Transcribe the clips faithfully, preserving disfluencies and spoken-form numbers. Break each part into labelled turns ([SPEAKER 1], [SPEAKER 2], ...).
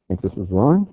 [SPEAKER 1] I think this is wrong.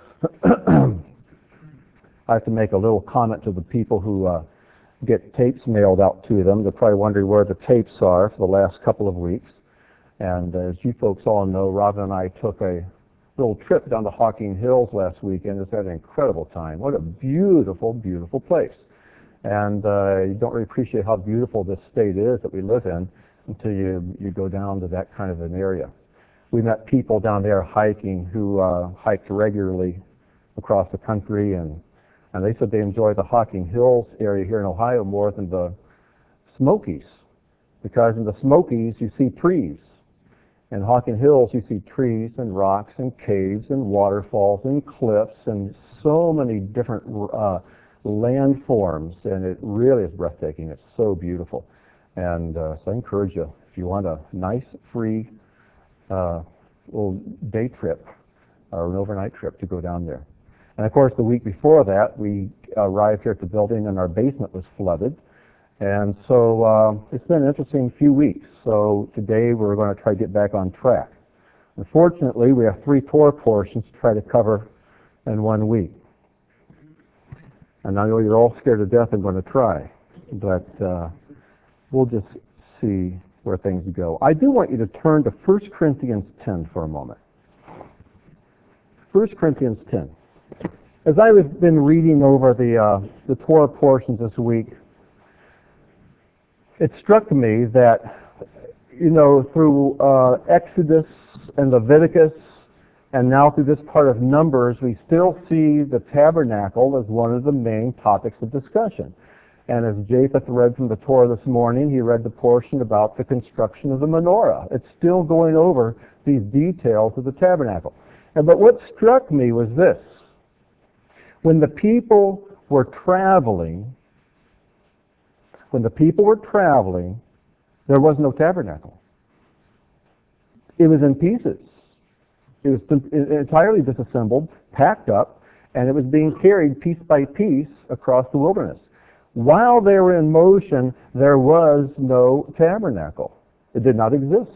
[SPEAKER 1] I have to make a little comment to the people who uh, get tapes mailed out to them. They're probably wondering where the tapes are for the last couple of weeks. And as you folks all know, Robin and I took a little trip down to Hocking Hills last weekend. It's had an incredible time. What a beautiful, beautiful place. And uh, you don't really appreciate how beautiful this state is that we live in until you, you go down to that kind of an area. We met people down there hiking who uh, hiked regularly across the country, and, and they said they enjoy the Hocking Hills area here in Ohio more than the Smokies, because in the Smokies you see trees. In Hocking Hills you see trees and rocks and caves and waterfalls and cliffs and so many different uh, landforms, and it really is breathtaking. It's so beautiful. And uh, so I encourage you, if you want a nice, free uh, little day trip or an overnight trip, to go down there. And of course, the week before that, we arrived here at the building and our basement was flooded. And so uh, it's been an interesting few weeks. So today we're going to try to get back on track. Unfortunately, we have three tour portions to try to cover in one week. And I know you're all scared to death I'm going to try, but uh, we'll just see where things go. I do want you to turn to First Corinthians ten for a moment. First Corinthians ten. As I've been reading over the, uh, the Torah portions this week, it struck me that, you know, through uh, Exodus and Leviticus, and now through this part of Numbers, we still see the tabernacle as one of the main topics of discussion. And as Japheth read from the Torah this morning, he read the portion about the construction of the menorah. It's still going over these details of the tabernacle. And, but what struck me was this. When the people were traveling, when the people were traveling, there was no tabernacle. It was in pieces. It was entirely disassembled, packed up, and it was being carried piece by piece across the wilderness. While they were in motion, there was no tabernacle. It did not exist.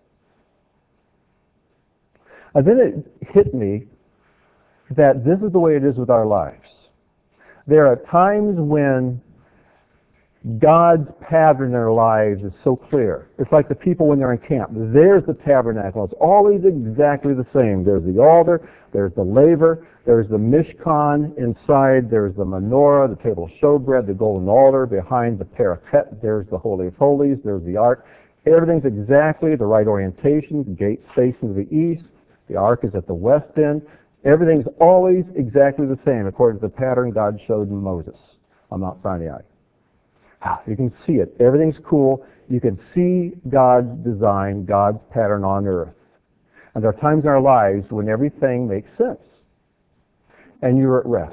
[SPEAKER 1] And then it hit me that this is the way it is with our lives. There are times when God's pattern in our lives is so clear. It's like the people when they're in camp. There's the tabernacle. It's always exactly the same. There's the altar, there's the laver, there's the mishkan inside, there's the menorah, the table of showbread, the golden altar. Behind the parapet, there's the Holy of Holies, there's the ark. Everything's exactly the right orientation. The gate's facing to the east. The ark is at the west end. Everything's always exactly the same according to the pattern God showed Moses on Mount Sinai. You can see it. Everything's cool. You can see God's design, God's pattern on earth. And there are times in our lives when everything makes sense. And you're at rest.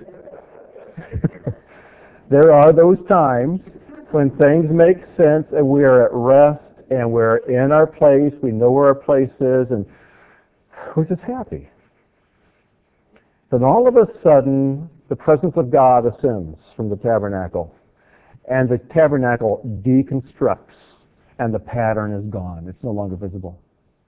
[SPEAKER 1] There are those times when things make sense and we are at rest and we're in our place. We know where our place is and we're just happy. Then all of a sudden, the presence of God ascends from the tabernacle. And the tabernacle deconstructs, and the pattern is gone. It's no longer visible.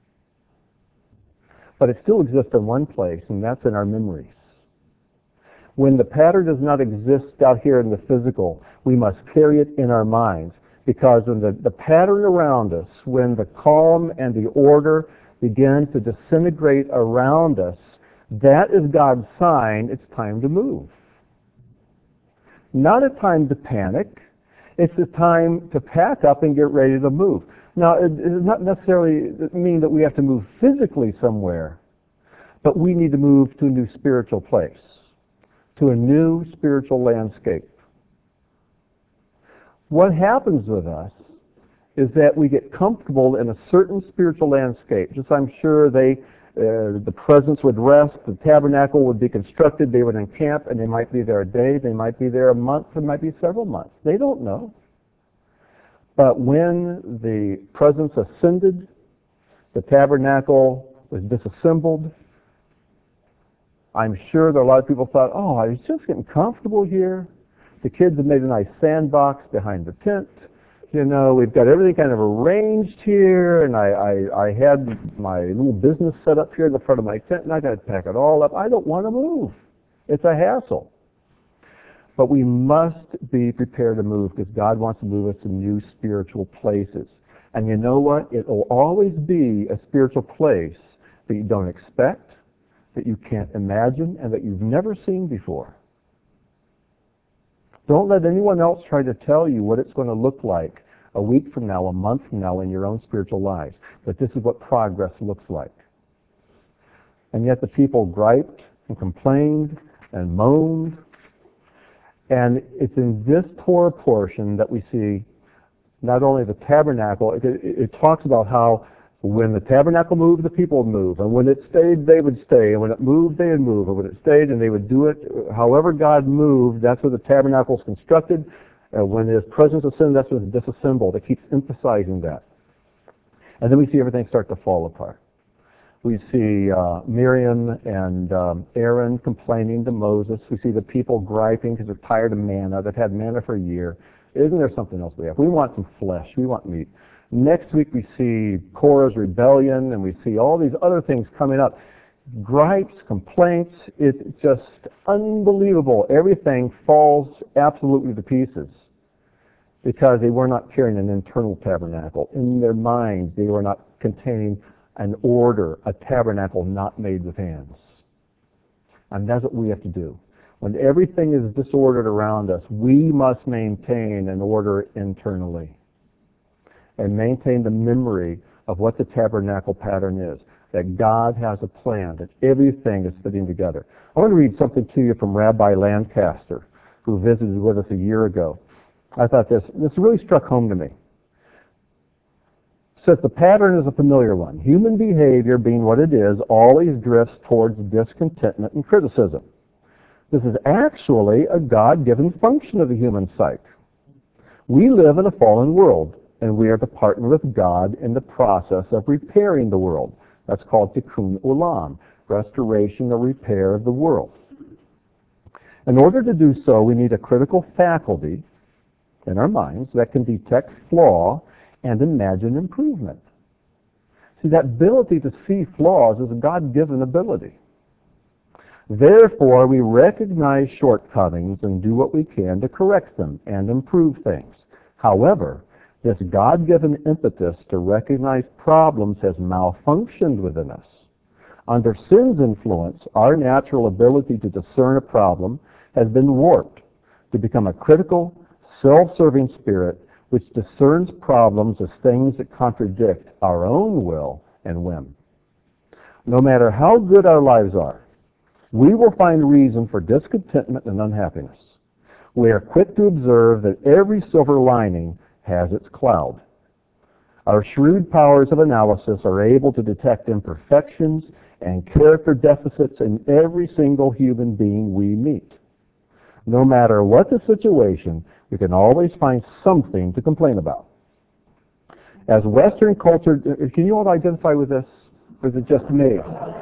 [SPEAKER 1] But it still exists in one place, and that's in our memories. When the pattern does not exist out here in the physical, we must carry it in our minds. Because when the, the pattern around us, when the calm and the order begin to disintegrate around us, that is God's sign it's time to move. Not a time to panic. It's a time to pack up and get ready to move. Now, it does not necessarily mean that we have to move physically somewhere, but we need to move to a new spiritual place, to a new spiritual landscape. What happens with us is that we get comfortable in a certain spiritual landscape. Just I'm sure they Uh, the presence would rest, the tabernacle would be constructed, they would encamp, and they might be there a day, they might be there a month, it might be several months. They don't know. But when the presence ascended, the tabernacle was disassembled, I'm sure that a lot of people thought, oh, I was just getting comfortable here. The kids have made a nice sandbox behind the tent. You know, we've got everything kind of arranged here, and I, I, I had my little business set up here in the front of my tent, and I got to pack it all up. I don't want to move. It's a hassle. But we must be prepared to move because God wants to move us to new spiritual places. And you know what? It will always be a spiritual place that you don't expect, that you can't imagine, and that you've never seen before. Don't let anyone else try to tell you what it's going to look like a week from now, a month from now in your own spiritual lives. But this is what progress looks like. And yet the people griped and complained and moaned. And it's in this poor portion that we see not only the tabernacle, it, it, it talks about how when the tabernacle moved, the people would move. And when it stayed, they would stay. And when it moved, they would move. And when it stayed, and they would do it. However God moved, that's where the tabernacle is constructed. Uh, when His presence ascended, that's when it's disassembled. It keeps emphasizing that. And then we see everything start to fall apart. We see uh, Miriam and um, Aaron complaining to Moses. We see the people griping because they're tired of manna. They've had manna for a year. Isn't there something else we have? We want some flesh. We want meat. Next week we see Korah's rebellion, and we see all these other things coming up. Gripes, complaints, it's just unbelievable. Everything falls absolutely to pieces because they were not carrying an internal tabernacle. In their minds, they were not containing an order, a tabernacle not made with hands. And that's what we have to do. When everything is disordered around us, we must maintain an order internally and maintain the memory of what the tabernacle pattern is, that God has a plan, that everything is fitting together. I want to read something to you from Rabbi Lancaster, who visited with us a year ago. I thought this, this really struck home to me. It says the pattern is a familiar one. Human behavior, being what it is, always drifts towards discontentment and criticism. This is actually a God-given function of the human psyche. We live in a fallen world, and we are to partner with God in the process of repairing the world. That's called tikkun olam, restoration or repair of the world. In order to do so, we need a critical faculty in our minds that can detect flaw and imagine improvement. See, that ability to see flaws is a God-given ability. Therefore, we recognize shortcomings and do what we can to correct them and improve things. However, this God-given impetus to recognize problems has malfunctioned within us. Under sin's influence, our natural ability to discern a problem has been warped to become a critical, self-serving spirit which discerns problems as things that contradict our own will and whim. No matter how good our lives are, we will find reason for discontentment and unhappiness. We are quick to observe that every silver lining has its cloud. Our shrewd powers of analysis are able to detect imperfections and character deficits in every single human being we meet. No matter what the situation, we can always find something to complain about. As Western culture, can you all identify with this, or is it just me?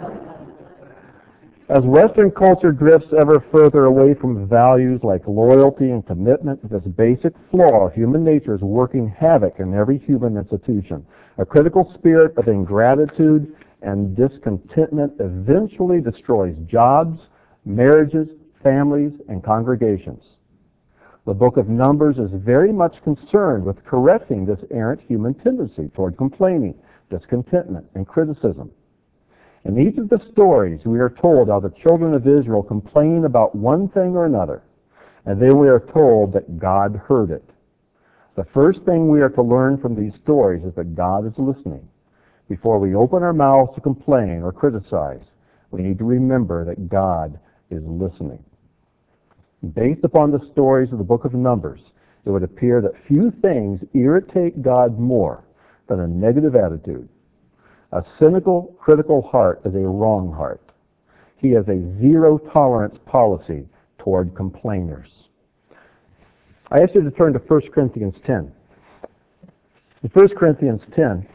[SPEAKER 1] As Western culture drifts ever further away from values like loyalty and commitment, this basic flaw of human nature is working havoc in every human institution. A critical spirit of ingratitude and discontentment eventually destroys jobs, marriages, families, and congregations. The book of Numbers is very much concerned with correcting this errant human tendency toward complaining, discontentment, and criticism. In each of the stories, we are told how the children of Israel complain about one thing or another, and then we are told that God heard it. The first thing we are to learn from these stories is that God is listening. Before we open our mouths to complain or criticize, we need to remember that God is listening. Based upon the stories of the book of Numbers, it would appear that few things irritate God more than a negative attitude. A cynical, critical heart is a wrong heart. He has a zero-tolerance policy toward complainers. I ask you to turn to First Corinthians ten. In First Corinthians ten,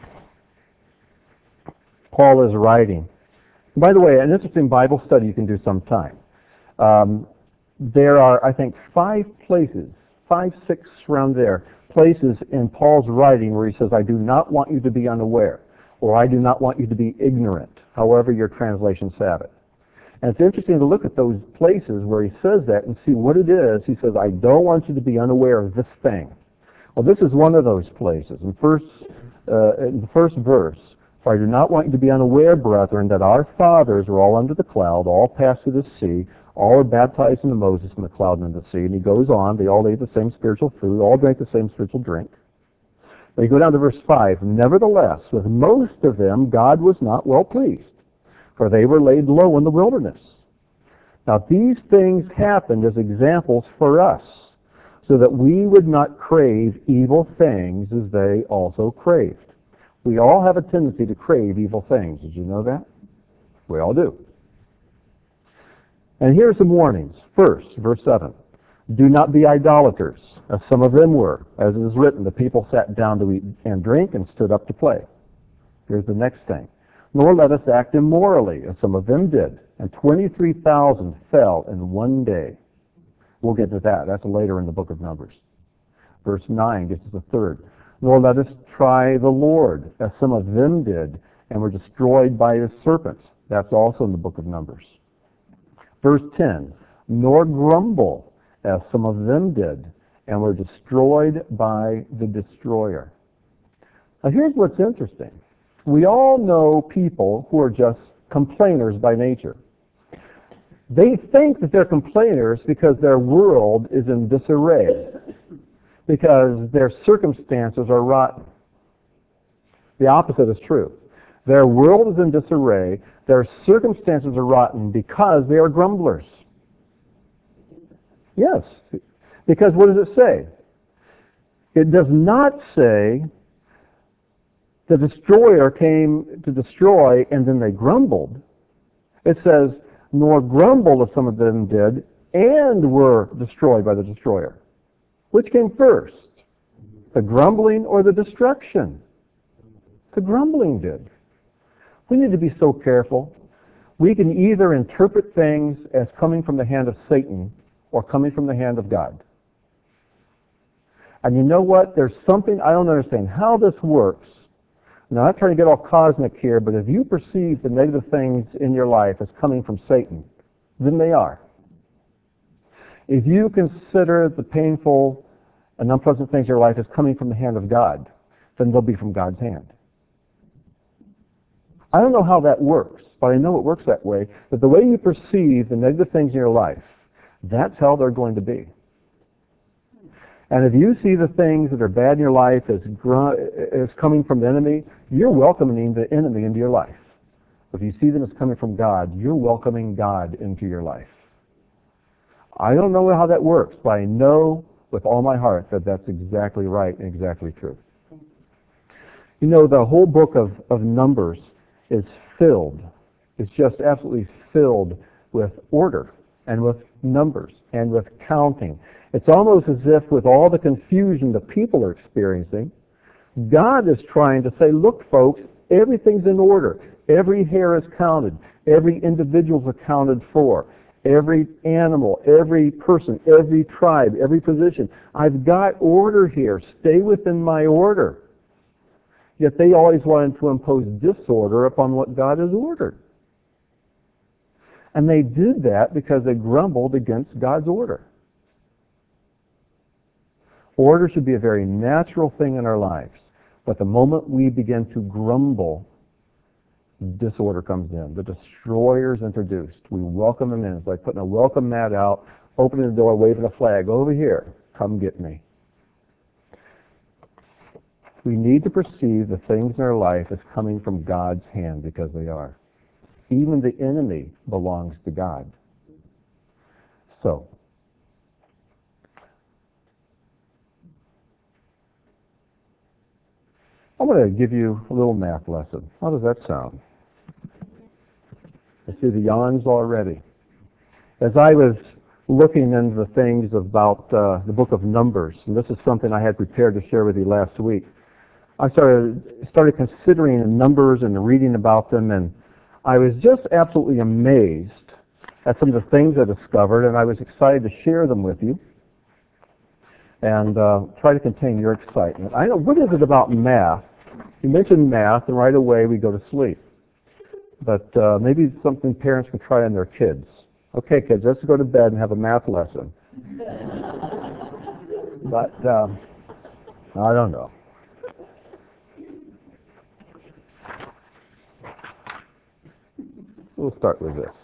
[SPEAKER 1] Paul is writing. And by the way, an interesting Bible study you can do sometime. Um, there are, I think, five places, five, six around there. places in Paul's writing where he says, I do not want you to be unaware, or I do not want you to be ignorant, however your translations have it. And it's interesting to look at those places where he says that and see what it is. He says, I don't want you to be unaware of this thing. Well, this is one of those places. In, first, uh, in the first verse, for I do not want you to be unaware, brethren, that our fathers were all under the cloud, all passed through the sea, all were baptized into Moses in the cloud and in the sea. And he goes on, they all ate the same spiritual food, all drank the same spiritual drink. But you go down to verse five, nevertheless, with most of them God was not well pleased, for they were laid low in the wilderness. Now these things happened as examples for us, so that we would not crave evil things as they also craved. We all have a tendency to crave evil things. Did you know that? We all do. And here are some warnings. First, verse seven. Do not be idolaters, as some of them were. As it is written, the people sat down to eat and drink and stood up to play. Here's the next thing. Nor let us act immorally, as some of them did. And twenty-three thousand fell in one day. We'll get to that. That's later in the book of Numbers. Verse nine gets to the third. Nor let us try the Lord, as some of them did, and were destroyed by his serpents. That's also in the book of Numbers. Verse ten. Nor grumble, as some of them did, and were destroyed by the destroyer. Now here's what's interesting. We all know people who are just complainers by nature. They think that they're complainers because their world is in disarray, because their circumstances are rotten. The opposite is true. Their world is in disarray, their circumstances are rotten because they are grumblers. Yes, because what does it say? It does not say the destroyer came to destroy and then they grumbled. It says, nor grumbled as some of them did, and were destroyed by the destroyer. Which came first? The grumbling or the destruction? The grumbling did. We need to be so careful. We can either interpret things as coming from the hand of Satan or coming from the hand of God. And you know what? There's something, I don't understand how this works. Now, I'm not trying to get all cosmic here, but if you perceive the negative things in your life as coming from Satan, then they are. If you consider the painful and unpleasant things in your life as coming from the hand of God, then they'll be from God's hand. I don't know how that works, but I know it works that way, that the way you perceive the negative things in your life, that's how they're going to be. And if you see the things that are bad in your life as, gr- as coming from the enemy, you're welcoming the enemy into your life. If you see them as coming from God, you're welcoming God into your life. I don't know how that works, but I know with all my heart that that's exactly right and exactly true. You know, the whole book of, of Numbers is filled, it's just absolutely filled with order and with numbers and with counting. It's almost as if with all the confusion the people are experiencing, God is trying to say, look folks, everything's in order. Every hair is counted. Every individual is accounted for. Every animal, every person, every tribe, every position. I've got order here. Stay within my order. Yet they always wanted to impose disorder upon what God has ordered. And they did that because they grumbled against God's order. Order should be a very natural thing in our lives. But the moment we begin to grumble, disorder comes in. The destroyer is introduced. We welcome him in. It's like putting a welcome mat out, opening the door, waving a flag. Over here, come get me. We need to perceive the things in our life as coming from God's hand because they are. Even the enemy belongs to God. So, I'm going to give you a little math lesson. How does that sound? I see the yawns already. As I was looking into the things about uh, the book of Numbers, and this is something I had prepared to share with you last week, I started started considering the numbers and reading about them, and I was just absolutely amazed at some of the things I discovered, and I was excited to share them with you. and uh, try to contain your excitement. I know, what is it about math? You mentioned math, and right away we go to sleep. But uh, maybe something parents can try on their kids. Okay, kids, let's go to bed and have a math lesson. But um, I don't know. We'll start with this.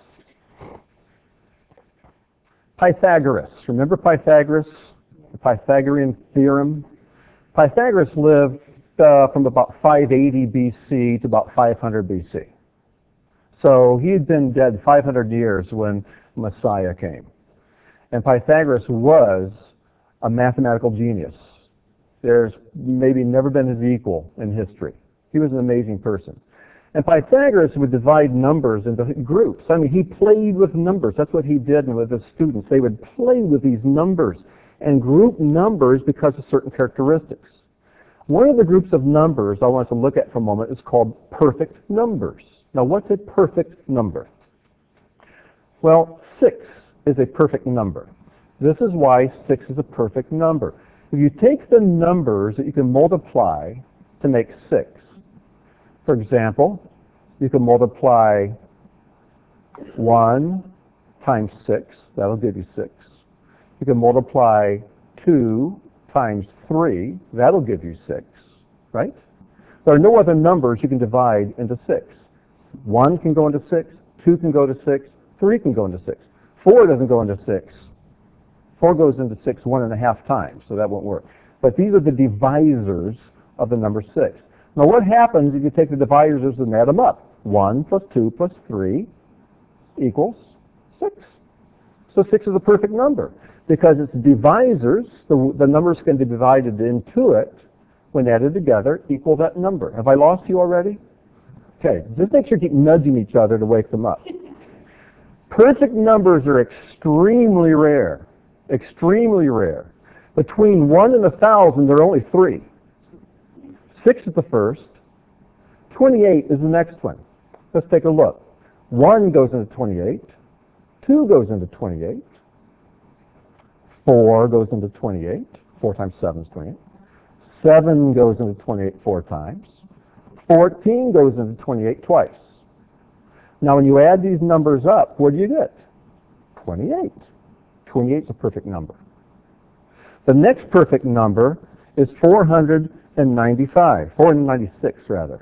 [SPEAKER 1] Pythagoras. Remember Pythagoras? The Pythagorean theorem? Pythagoras lived uh, from about five eighty B C to about five hundred B C. So he had been dead five hundred years when Messiah came. And Pythagoras was a mathematical genius. There's maybe never been his equal in history. He was an amazing person. And Pythagoras would divide numbers into groups. I mean, he played with numbers. That's what he did with his students. They would play with these numbers and group numbers because of certain characteristics. One of the groups of numbers I want to look at for a moment is called perfect numbers. Now, what's a perfect number? Well, six is a perfect number. This is why six is a perfect number. If you take the numbers that you can multiply to make six, for example, you can multiply one times six, that'll give you six. You can multiply two times three, that'll give you six, right? There are no other numbers you can divide into six. One can go into six, two can go to six, three can go into six. Four doesn't go into six. Four goes into six one and a half times, so that won't work. But these are the divisors of the number six. Now what happens if you take the divisors and add them up? one plus two plus three equals six. So six is a perfect number because its divisors, the, the numbers can be divided into it, when added together, equal that number. Have I lost you already? Okay, just make sure you keep nudging each other to wake them up. Perfect numbers are extremely rare. Extremely rare. Between one and a thousand, there are only three. Six is the first. twenty-eight is the next one. Let's take a look. One goes into twenty-eight. Two goes into twenty-eight. Four goes into twenty-eight. Four times seven is twenty-eight. Seven goes into twenty-eight four times. Fourteen goes into twenty-eight twice. Now when you add these numbers up, what do you get? twenty-eight. twenty-eight is a perfect number. The next perfect number is four hundred ninety-five. four hundred ninety-six, rather.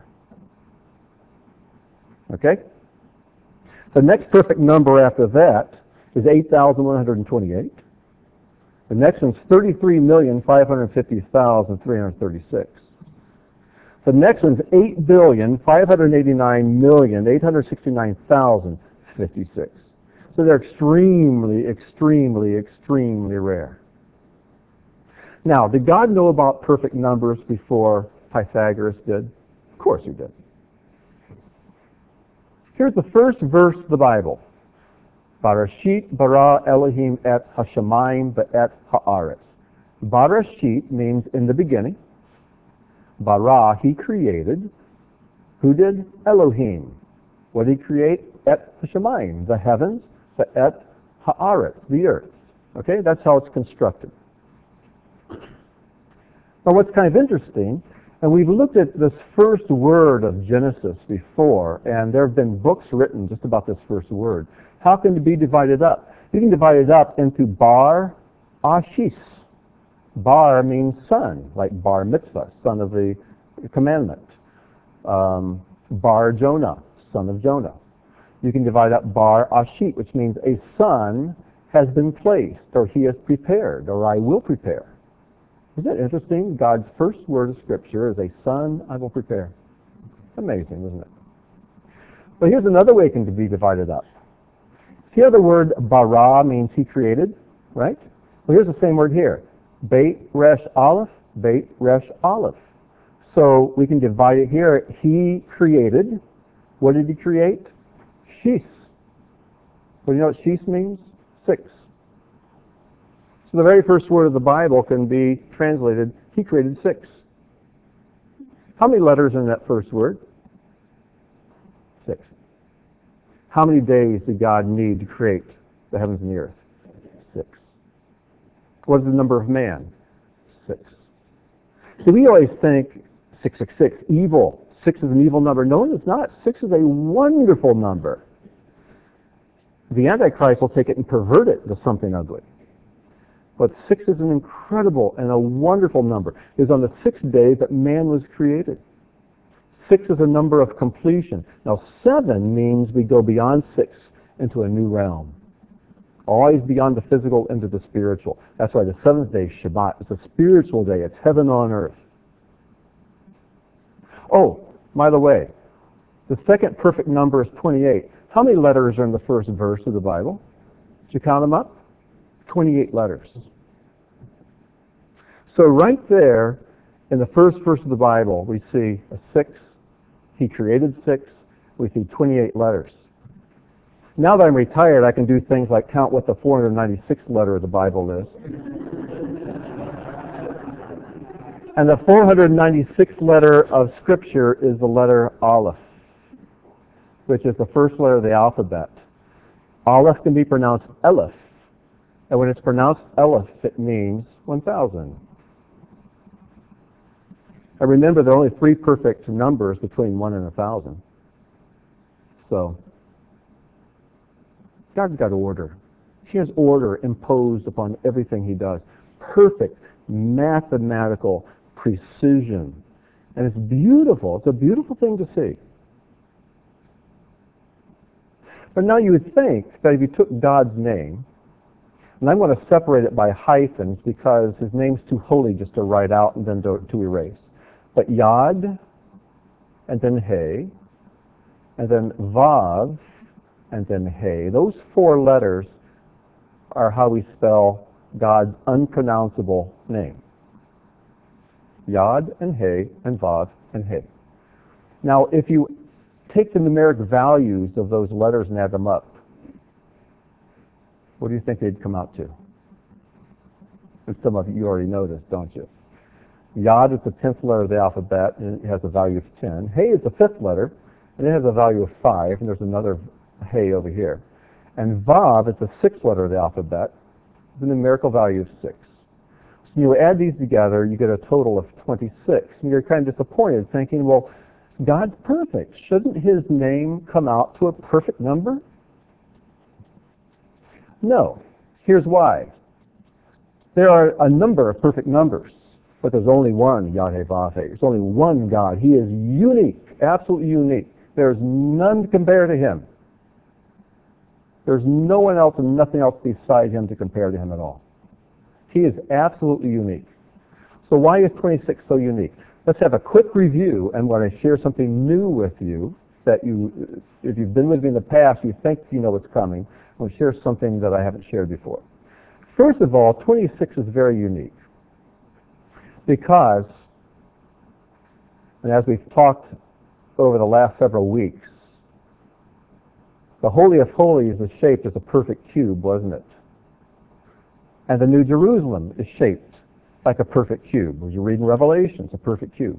[SPEAKER 1] Okay? The next perfect number after that is eight thousand one hundred twenty-eight. The next one's thirty-three million five hundred fifty thousand three hundred thirty-six. The next one's eight billion five hundred eighty-nine million eight hundred sixty-nine thousand fifty-six. So they're extremely, extremely, extremely rare. Now, did God know about perfect numbers before Pythagoras did? Of course he did. Here's the first verse of the Bible. Barashit bara Elohim et hashamayim ve'et ha'aretz. Barashit means in the beginning. Bara, he created. Who did? Elohim. What did he create? Et hashamayim, the heavens, ve'et ha'aretz, the earth. Okay, that's how it's constructed. Now what's kind of interesting, and we've looked at this first word of Genesis before, and there have been books written just about this first word. How can it be divided up? You can divide it up into bar ashis. Bar means son, like bar mitzvah, son of the commandment. Um, bar Jonah, son of Jonah. You can divide up bar ashit, which means a son has been placed, or he is prepared, or I will prepare. Isn't it interesting? God's first word of Scripture is a son I will prepare. Amazing, isn't it? But here's another way it can be divided up. See how the word bara means he created, right? Well, here's the same word here. Beit resh aleph, beit resh aleph. So we can divide it here. He created. What did he create? Shis. Well, you know what shis means? Six. So the very first word of the Bible can be translated, he created six. How many letters in that first word? Six. How many days did God need to create the heavens and the earth? Six. What is the number of man? six. So we always think six six six, evil. Six is an evil number. No, it's not. Six is a wonderful number. The Antichrist will take it and pervert it to something ugly. But six is an incredible and a wonderful number. It was on the sixth day that man was created. Six is a number of completion. Now, seven means we go beyond six into a new realm. Always beyond the physical into the spiritual. That's why the seventh day, Shabbat, is a spiritual day. It's heaven on earth. Oh, by the way, the second perfect number is twenty-eight. How many letters are in the first verse of the Bible? Did you count them up? twenty-eight letters. So right there, in the first verse of the Bible, we see a six. He created six. We see twenty-eight letters. Now that I'm retired, I can do things like count what the four hundred ninety-sixth letter of the Bible is. And the four hundred ninety-sixth letter of Scripture is the letter Aleph, which is the first letter of the alphabet. Aleph can be pronounced Aleph. And when it's pronounced Aleph, it means one thousand. And remember, there are only three perfect numbers between one and one thousand. So, God's got order. He has order imposed upon everything He does. Perfect, mathematical precision. And it's beautiful. It's a beautiful thing to see. But now you would think that if you took God's name, and I'm going to separate it by hyphens because His name's too holy just to write out and then to, to erase. But Yod, and then He, and then Vav, and then He. Those four letters are how we spell God's unpronounceable name. Yod, and He, and Vav, and He. Now, if you take the numeric values of those letters and add them up, what do you think they'd come out to? And some of you already know this, don't you? Yod is the tenth letter of the alphabet, and it has a value of ten. He is the fifth letter, and it has a value of five, and there's another He over here. And Vav is the sixth letter of the alphabet, with a numerical value of six. So you add these together, you get a total of twenty-six. And you're kind of disappointed, thinking, well, God's perfect. Shouldn't His name come out to a perfect number? No. Here's why. There are a number of perfect numbers, but there's only one Yod-Heh-Vav-Heh. There's only one God. He is unique, absolutely unique. There's none to compare to Him. There's no one else and nothing else beside Him to compare to Him at all. He is absolutely unique. So why is twenty-six so unique? Let's have a quick review, and when I share something new with you, that you, if you've been with me in the past, you think you know what's coming, I'll share something that I haven't shared before. First of all, twenty-six is very unique because, and as we've talked over the last several weeks, the Holy of Holies is shaped as a perfect cube, wasn't it? And the New Jerusalem is shaped like a perfect cube. As you read in Revelation, it's a perfect cube.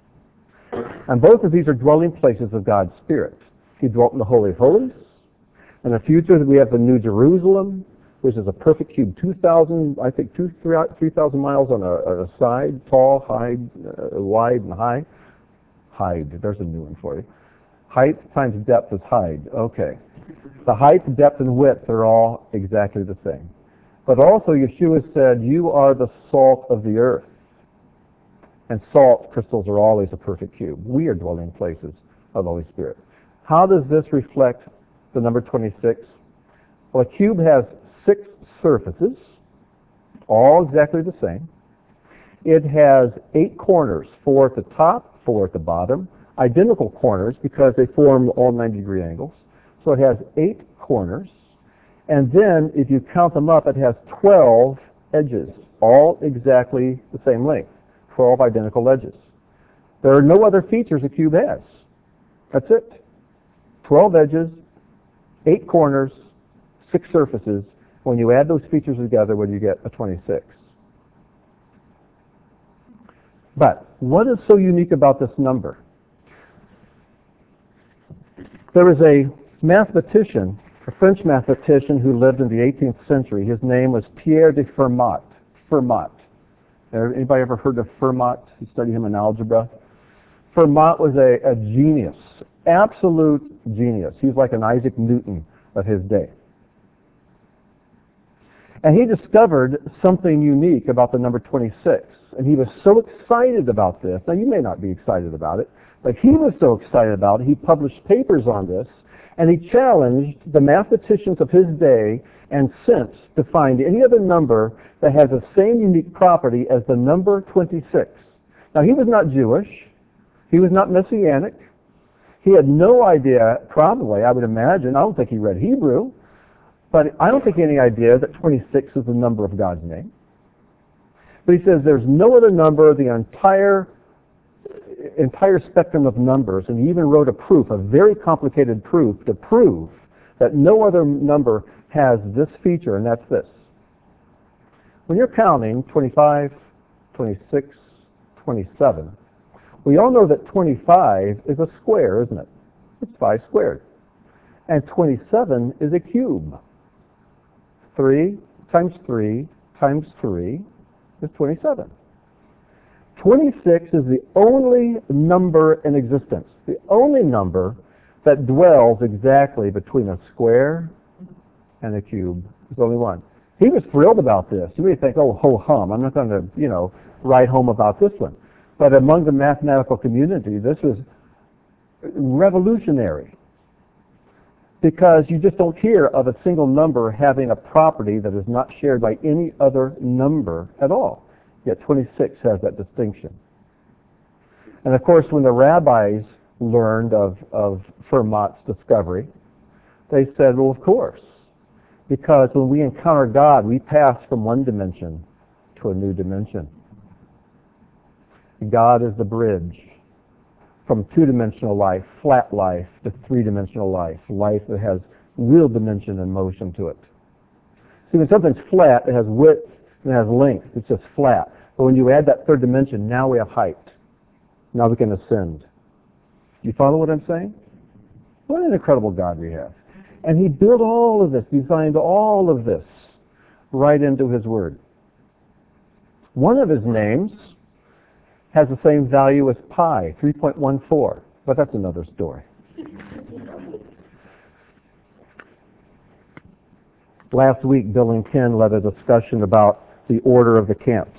[SPEAKER 1] And both of these are dwelling places of God's Spirit. He dwelt in the Holy of Holies. In the future, we have the New Jerusalem, which is a perfect cube, two thousand, I think, two, three thousand miles on a, a side, tall, high, uh, wide, and high. Height, there's a new one for you. Height times depth is height. Okay. The height, depth, and width are all exactly the same. But also, Yeshua said, you are the salt of the earth. And salt crystals are always a perfect cube. We are dwelling places of the Holy Spirit. How does this reflect the number twenty-six? Well, a cube has six surfaces, all exactly the same. It has eight corners, four at the top, four at the bottom, identical corners because they form all ninety degree angles. So it has eight corners. And then, if you count them up, it has twelve edges, all exactly the same length, twelve identical edges. There are no other features a cube has. That's it. twelve edges, eight corners, six surfaces. When you add those features together, what do you get? A twenty-six. But what is so unique about this number? There was a mathematician, a French mathematician who lived in the eighteenth century. His name was Pierre de Fermat. Fermat. Anybody ever heard of Fermat? You study him in algebra. Fermat was a, a genius, absolute genius. He was like an Isaac Newton of his day. And he discovered something unique about the number twenty-six. And he was so excited about this. Now, you may not be excited about it, but he was so excited about it, he published papers on this, and he challenged the mathematicians of his day and since to find any other number that has the same unique property as the number twenty-six. Now, he was not Jewish. He was not Messianic. He had no idea, probably, I would imagine, I don't think he read Hebrew, but I don't think any idea that twenty-six is the number of God's name. But he says there's no other number, the entire entire spectrum of numbers, and he even wrote a proof, a very complicated proof, to prove that no other number has this feature, and that's this. When you're counting twenty-five, twenty-six, twenty-seven, we all know that twenty-five is a square, isn't it? It's five squared. And twenty-seven is a cube. three times three times three is twenty-seven. twenty-six is the only number in existence, the only number that dwells exactly between a square and a cube. There's only one. He was thrilled about this. You may think, oh, ho hum, I'm not going to, you know, write home about this one. But among the mathematical community, this was revolutionary, because you just don't hear of a single number having a property that is not shared by any other number at all. Yet twenty-six has that distinction. And of course, when the rabbis learned of, of Fermat's discovery, they said, well, of course, because when we encounter God, we pass from one dimension to a new dimension. God is the bridge from two-dimensional life, flat life, to three-dimensional life, life that has real dimension and motion to it. See, when something's flat, it has width and it has length. It's just flat. But when you add that third dimension, now we have height. Now we can ascend. Do you follow what I'm saying? What an incredible God we have. And he built all of this, designed all of this right into his word. One of his names has the same value as pi, three point one four, but that's another story. Last week, Bill and Ken led a discussion about the order of the camps.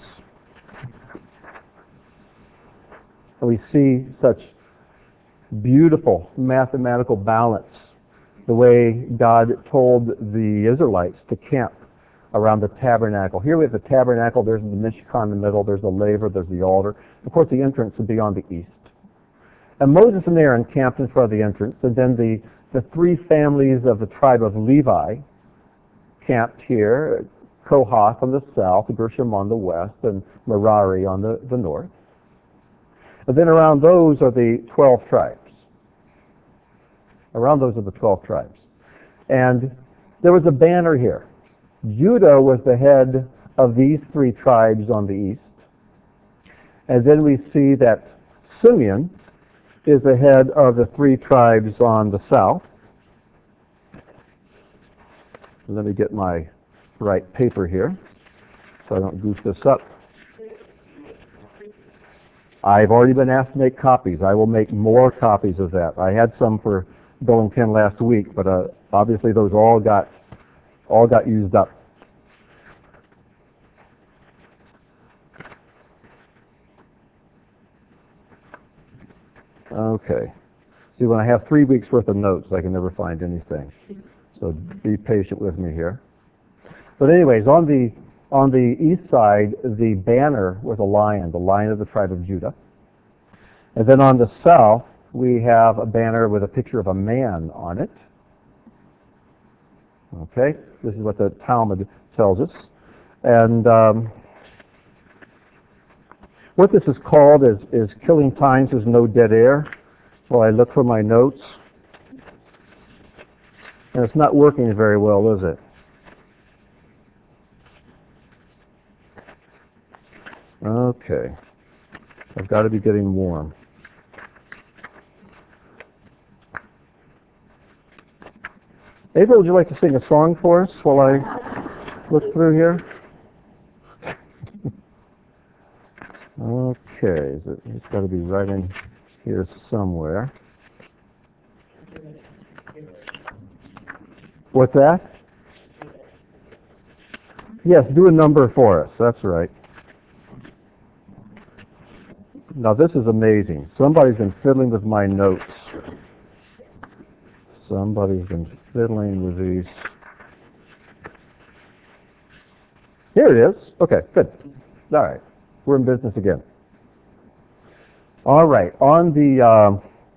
[SPEAKER 1] And we see such beautiful mathematical balance, the way God told the Israelites to camp around the tabernacle. Here we have the tabernacle, there's the Mishkan in the middle, there's the laver, there's the altar. Of course, the entrance would be on the east. And Moses and Aaron camped in front of the entrance, and then the, the three families of the tribe of Levi camped here, Kohath on the south, Gershom on the west, and Merari on the, the north. And then around those are the twelve tribes. Around those are the twelve tribes. And there was a banner here. Judah was the head of these three tribes on the east. And then we see that Simeon is the head of the three tribes on the south. Let me get my right paper here so I don't goof this up. I've already been asked to make copies. I will make more copies of that. I had some for Bill and Ken last week, but uh, obviously those all got all got used up. Okay. See, when I have three weeks worth of notes, I can never find anything. So be patient with me here. But anyways, on the on the east side, the banner was a lion, the lion of the tribe of Judah. And then on the south, we have a banner with a picture of a man on it. Okay, this is what the Talmud tells us. And um, what this is called is, is killing time. There's no dead air. Well, I look for my notes. And it's not working very well, is it? Okay. I've got to be getting warm. Ava, would you like to sing a song for us while I look through here? Okay, so it's got to be right in here somewhere. What's that? Yes, do a number for us. That's right. Now this is amazing. Somebody's been fiddling with my notes. Somebody's been fiddling with these. Here it is. Okay, good. All right. We're in business again. All right. On the um,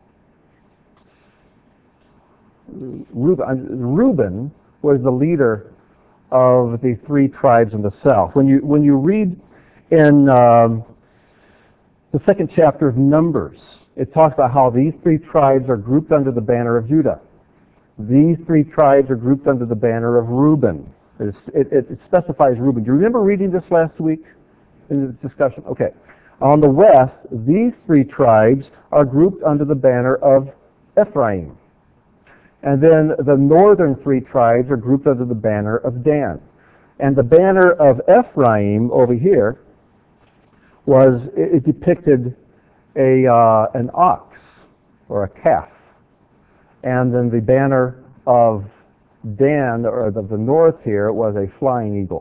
[SPEAKER 1] Reuben, Reuben was the leader of the three tribes in the south. When you when you read in um, the second chapter of Numbers, it talks about how these three tribes are grouped under the banner of Judah. These three tribes are grouped under the banner of Reuben. It, it, it specifies Reuben. Do you remember reading this last week in the discussion? Okay. On the west, these three tribes are grouped under the banner of Ephraim. And then the northern three tribes are grouped under the banner of Dan. And the banner of Ephraim over here was, it, it depicted a uh, an ox or a calf. And then the banner of Dan, or the, the north here, was a flying eagle.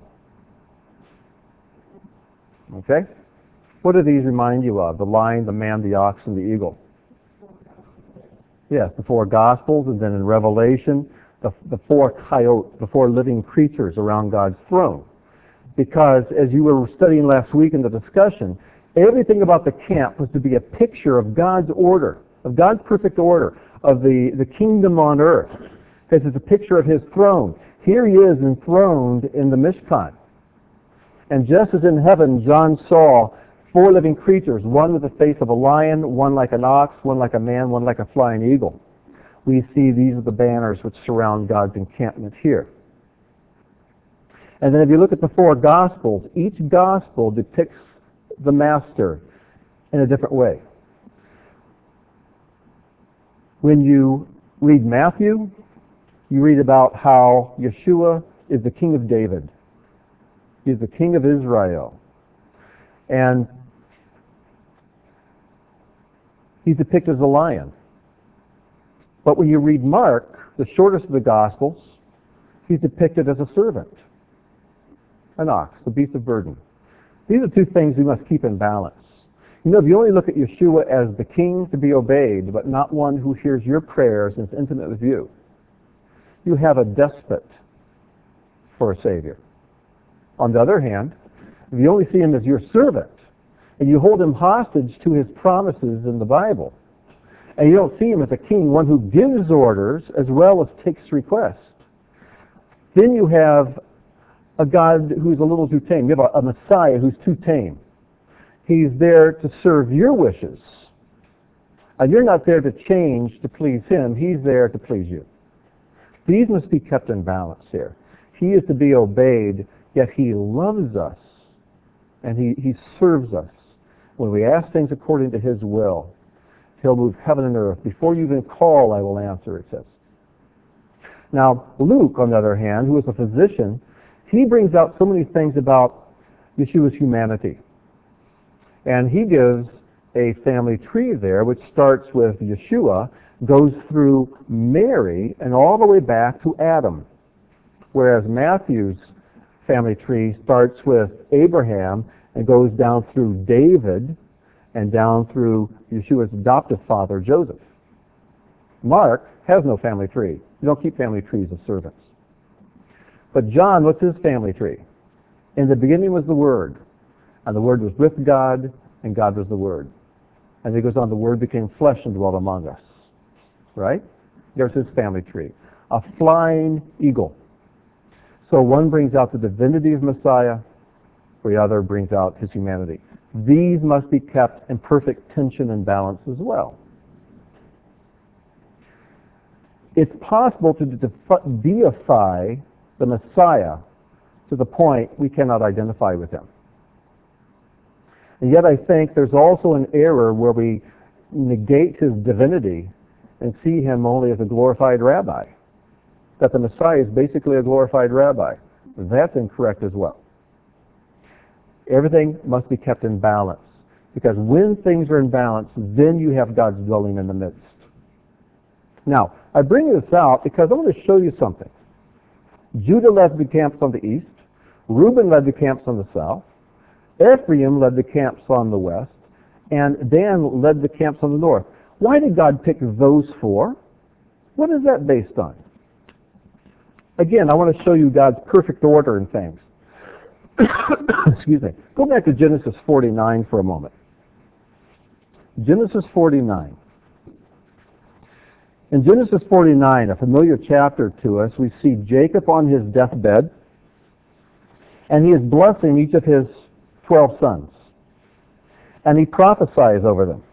[SPEAKER 1] Okay? What do these remind you of? The lion, the man, the ox, and the eagle. Yes, the four Gospels, and then in Revelation, the, the four coyotes, the four living creatures around God's throne. Because, as you were studying last week in the discussion, everything about the camp was to be a picture of God's order, of God's perfect order, of the, the kingdom on earth. Because it's a picture of His throne. Here He is enthroned in the Mishkan. And just as in heaven, John saw four living creatures, one with the face of a lion, one like an ox, one like a man, one like a flying eagle. We see these are the banners which surround God's encampment here. And then if you look at the four Gospels, each Gospel depicts the Master in a different way. When you read Matthew, you read about how Yeshua is the King of David. He's the King of Israel. And he's depicted as a lion. But when you read Mark, the shortest of the Gospels, he's depicted as a servant, an ox, the beast of burden. These are two things we must keep in balance. You know, if you only look at Yeshua as the king to be obeyed, but not one who hears your prayers and is intimate with you, you have a despot for a Savior. On the other hand, if you only see him as your servant, and you hold him hostage to his promises in the Bible, and you don't see him as a king, one who gives orders as well as takes requests, then you have a God who's a little too tame. You have a, a Messiah who's too tame. He's there to serve your wishes. And you're not there to change to please him. He's there to please you. These must be kept in balance here. He is to be obeyed, yet he loves us. And he, he serves us. When we ask things according to his will, he'll move heaven and earth. Before you even call, I will answer, it says. Now, Luke, on the other hand, who is a physician, he brings out so many things about Yeshua's humanity. And he gives a family tree there, which starts with Yeshua, goes through Mary, and all the way back to Adam. Whereas Matthew's family tree starts with Abraham and goes down through David and down through Yeshua's adoptive father, Joseph. Mark has no family tree. You don't keep family trees of servants. But John, what's his family tree? In the beginning was the Word, and the Word was with God, and God was the Word. And he goes on, the Word became flesh and dwelt among us. Right? There's his family tree. A flying eagle. So one brings out the divinity of Messiah, the other brings out his humanity. These must be kept in perfect tension and balance as well. It's possible to deify the Messiah to the point we cannot identify with him. And yet I think there's also an error where we negate his divinity and see him only as a glorified rabbi. That the Messiah is basically a glorified rabbi. That's incorrect as well. Everything must be kept in balance. Because when things are in balance, then you have God's dwelling in the midst. Now, I bring this out because I want to show you something. Judah led the camps on the east. Reuben led the camps on the south. Ephraim led the camps on the west. And Dan led the camps on the north. Why did God pick those four? What is that based on? Again, I want to show you God's perfect order in things. Excuse me. Go back to Genesis forty-nine for a moment. Genesis forty-nine. In Genesis forty-nine, a familiar chapter to us, we see Jacob on his deathbed, and he is blessing each of his twelve sons. And he prophesies over them.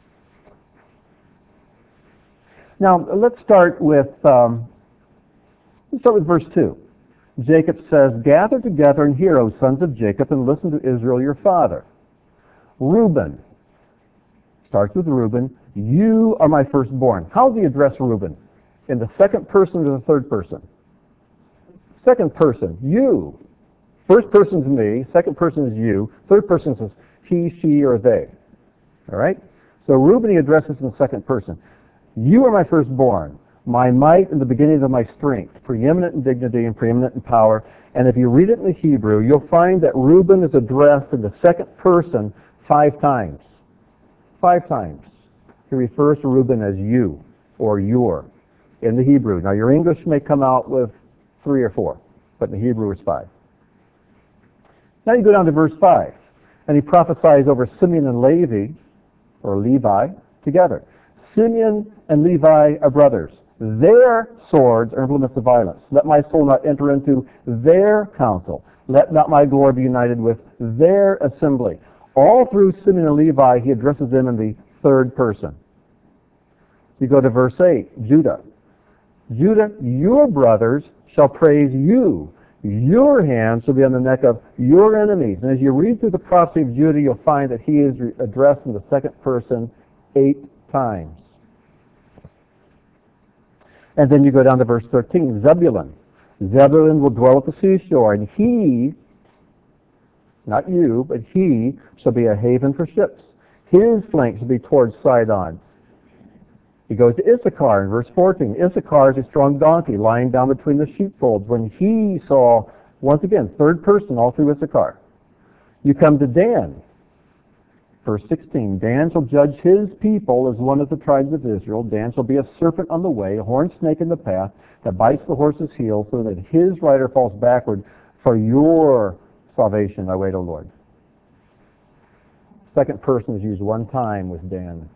[SPEAKER 1] Now, let's start with, um, let's start with verse two. Jacob says, "Gather together and hear, O sons of Jacob, and listen to Israel your father. Reuben," starts with Reuben, "you are my firstborn." How does he address Reuben? In the second person or the third person? Second person, you. First person is me, second person is you, third person is he, she, or they. All right? So Reuben he addresses in the second person. "You are my firstborn, my might and the beginning of my strength, preeminent in dignity and preeminent in power." And if you read it in the Hebrew, you'll find that Reuben is addressed in the second person five times. Five times. He refers to Reuben as you or your in the Hebrew. Now your English may come out with three or four, but in the Hebrew it's five. Now you go down to verse five, and he prophesies over Simeon and Levi, or Levi, together. Simeon and Levi are brothers. Their swords are implements of violence. Let my soul not enter into their counsel. Let not my glory be united with their assembly. All through Simeon and Levi, he addresses them in the third person. You go to verse eight, Judah. "Judah, your brothers shall praise you. Your hand shall be on the neck of your enemies." And as you read through the prophecy of Judah, you'll find that he is addressed in the second person eight times. And then you go down to verse thirteen, Zebulun. "Zebulun will dwell at the seashore, and he," not you, but he, "shall be a haven for ships. His flank shall be towards Sidon." He goes to Issachar in verse fourteen. "Issachar is a strong donkey lying down between the sheepfolds." When he saw, once again, third person all through Issachar. You come to Dan. Verse sixteen, "Dan shall judge his people as one of the tribes of Israel. Dan shall be a serpent on the way, a horned snake in the path, that bites the horse's heel, so that his rider falls backward. For your salvation I wait, O Lord." Second person is used one time with Dan.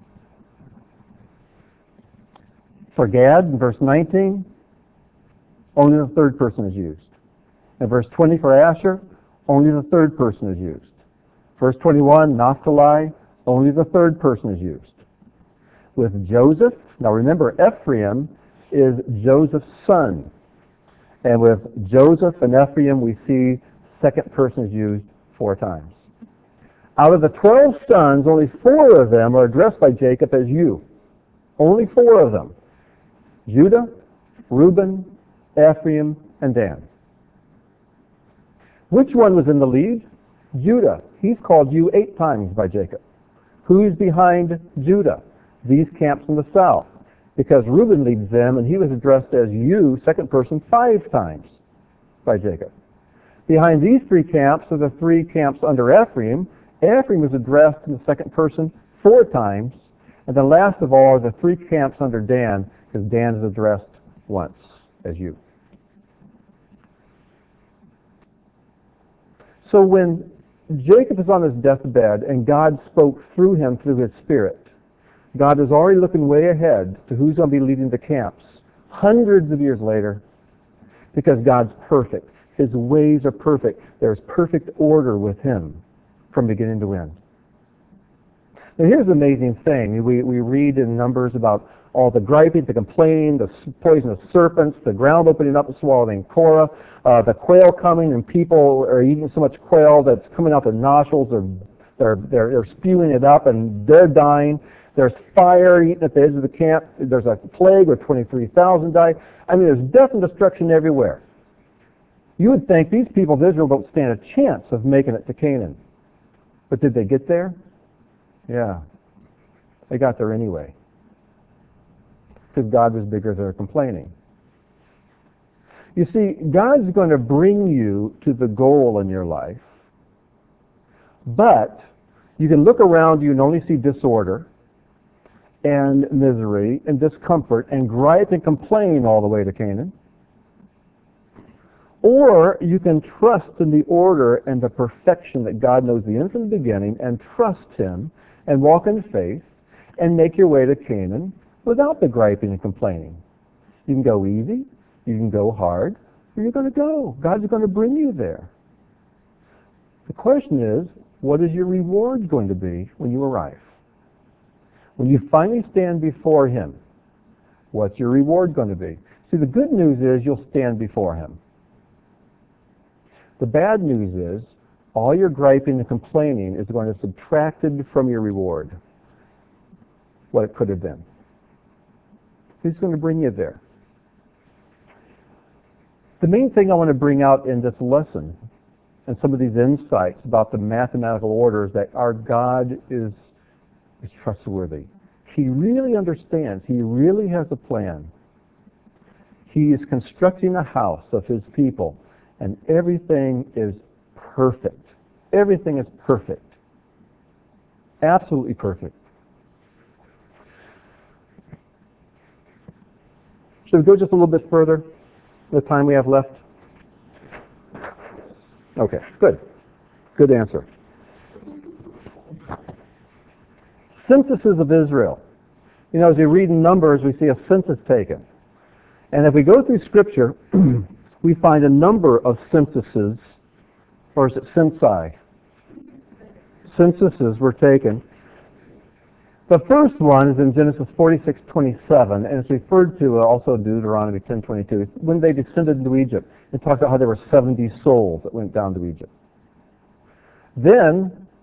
[SPEAKER 1] For Gad, in verse nineteen, only the third person is used. In verse twenty for Asher, only the third person is used. Verse twenty-one, Naphtali, only the third person is used. With Joseph, now remember, Ephraim is Joseph's son. And with Joseph and Ephraim, we see second person is used four times. Out of the twelve sons, only four of them are addressed by Jacob as you. Only four of them. Judah, Reuben, Ephraim, and Dan. Which one was in the lead? Judah. He's called you eight times by Jacob. Who's behind Judah? These camps in the south. Because Reuben leads them, and he was addressed as you, second person, five times by Jacob. Behind these three camps are the three camps under Ephraim. Ephraim was addressed in the second person four times. And then last of all are the three camps under Dan, because Dan is addressed once as you. So when Jacob is on his deathbed and God spoke through him through his spirit, God is already looking way ahead to who's going to be leading the camps hundreds of years later, because God's perfect. His ways are perfect. There's perfect order with him from beginning to end. Now here's the amazing thing. We, we read in Numbers about all the griping, the complaining, the poisonous serpents, the ground opening up and swallowing Korah, uh, the quail coming, and people are eating so much quail that's coming out their nostrils. They're, they're, they're, they're spewing it up, and they're dying. There's fire eating at the edge of the camp. There's a plague where twenty-three thousand died. I mean, there's death and destruction everywhere. You would think these people of Israel don't stand a chance of making it to Canaan. But did they get there? Yeah. They got there anyway. Because God was bigger than their complaining. You see, God's going to bring you to the goal in your life, but you can look around you and only see disorder and misery and discomfort and gripe and complain all the way to Canaan. Or you can trust in the order and the perfection that God knows the end from the beginning and trust Him and walk in faith and make your way to Canaan without the griping and complaining. You can go easy, you can go hard, where you're going to go. God's going to bring you there. The question is, what is your reward going to be when you arrive? When you finally stand before Him, what's your reward going to be? See, the good news is you'll stand before Him. The bad news is all your griping and complaining is going to be subtracted from your reward, what it could have been. He's going to bring you there. The main thing I want to bring out in this lesson and some of these insights about the mathematical order is that our God is, is trustworthy. He really understands. He really has a plan. He is constructing a house of His people, and everything is perfect. Everything is perfect. Absolutely perfect. Should we go just a little bit further? The time we have left? Okay, good. Good answer. Censuses of Israel. You know, as we read in Numbers, we see a census taken. And if we go through Scripture, we find a number of censuses, or is it censi? Censuses were taken. The first one is in Genesis forty-six twenty-seven, and it's referred to also Deuteronomy ten twenty-two. It's when they descended into Egypt. It talks about how there were seventy souls that went down to Egypt. Then,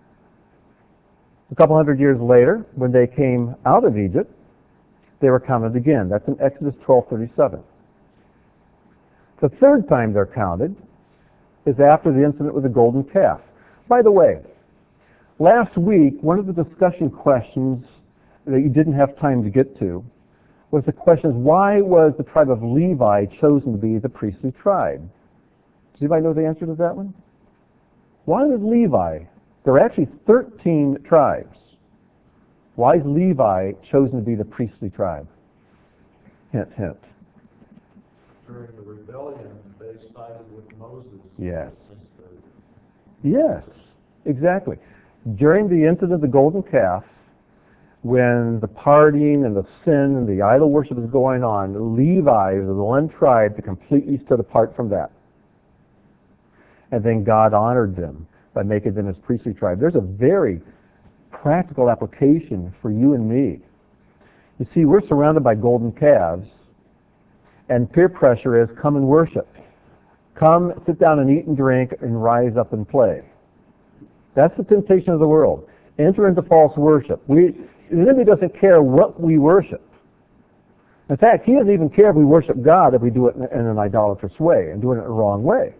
[SPEAKER 1] a couple hundred years later, when they came out of Egypt, they were counted again. That's in Exodus twelve thirty-seven. The third time they're counted is after the incident with the golden calf. By the way, last week, one of the discussion questions that you didn't have time to get to was the question is, why was the tribe of Levi chosen to be the priestly tribe? Does anybody know the answer to that one? Why was Levi? There are actually thirteen tribes. Why is Levi chosen to be the priestly tribe? Hint, hint.
[SPEAKER 2] During the rebellion, they sided with Moses.
[SPEAKER 1] Yes. Yes, exactly. During the incident of the golden calf, when the partying and the sin and the idol worship was going on, Levi was the one tribe that completely stood apart from that. And then God honored them by making them His priestly tribe. There's a very practical application for you and me. You see, we're surrounded by golden calves, and peer pressure is come and worship. Come, sit down and eat and drink, and rise up and play. That's the temptation of the world. Enter into false worship. We, the enemy doesn't care what we worship. In fact, he doesn't even care if we worship God if we do it in, in an idolatrous way and doing it in the wrong way.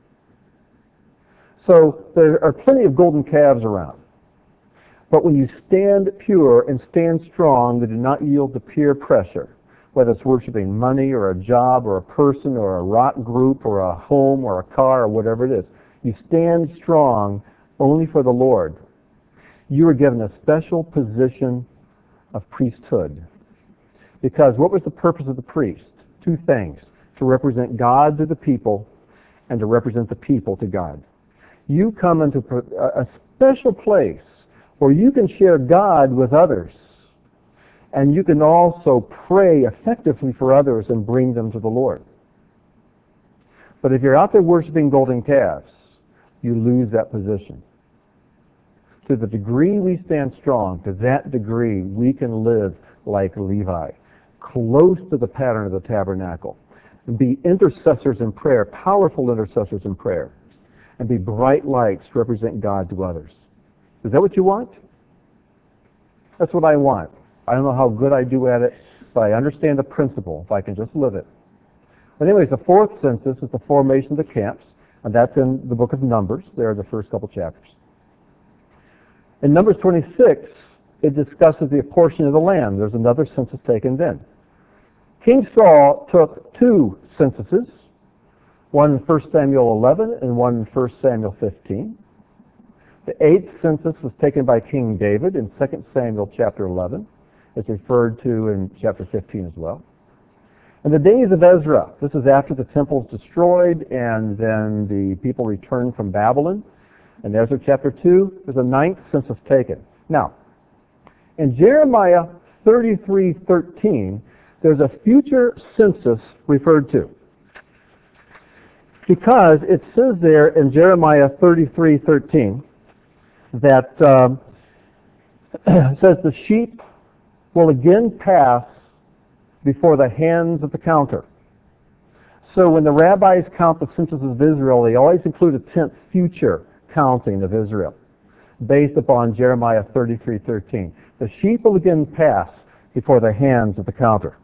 [SPEAKER 1] So there are plenty of golden calves around. But when you stand pure and stand strong, that do not yield to peer pressure, whether it's worshiping money or a job or a person or a rock group or a home or a car or whatever it is, you stand strong only for the Lord. You are given a special position of priesthood. Because what was the purpose of the priest? Two things. To represent God to the people and to represent the people to God. You come into a special place where you can share God with others. And you can also pray effectively for others and bring them to the Lord. But if you're out there worshiping golden calves, you lose that position. To the degree we stand strong, to that degree we can live like Levi, close to the pattern of the tabernacle, and be intercessors in prayer, powerful intercessors in prayer, and be bright lights to represent God to others. Is that what you want? That's what I want. I don't know how good I do at it, but I understand the principle if I can just live it. But anyways, the fourth census is the formation of the camps, and that's in the book of Numbers. There are the first couple chapters. In Numbers twenty-six, it discusses the apportioning of the land. There's another census taken then. King Saul took two censuses, one in First Samuel eleven and one in First Samuel fifteen. The eighth census was taken by King David in Second Samuel chapter eleven. It's referred to in chapter fifteen as well. In the days of Ezra, this is after the temple is destroyed and then the people return from Babylon. In Ezra chapter two, there's a ninth census taken. Now, in Jeremiah thirty-three thirteen, there's a future census referred to. Because it says there in Jeremiah thirty-three thirteen that um, it says the sheep will again pass before the hands of the counter. So when the rabbis count the census of Israel, they always include a tenth future counting of Israel based upon Jeremiah thirty-three thirteen. The sheep will again pass before the hands of the counter.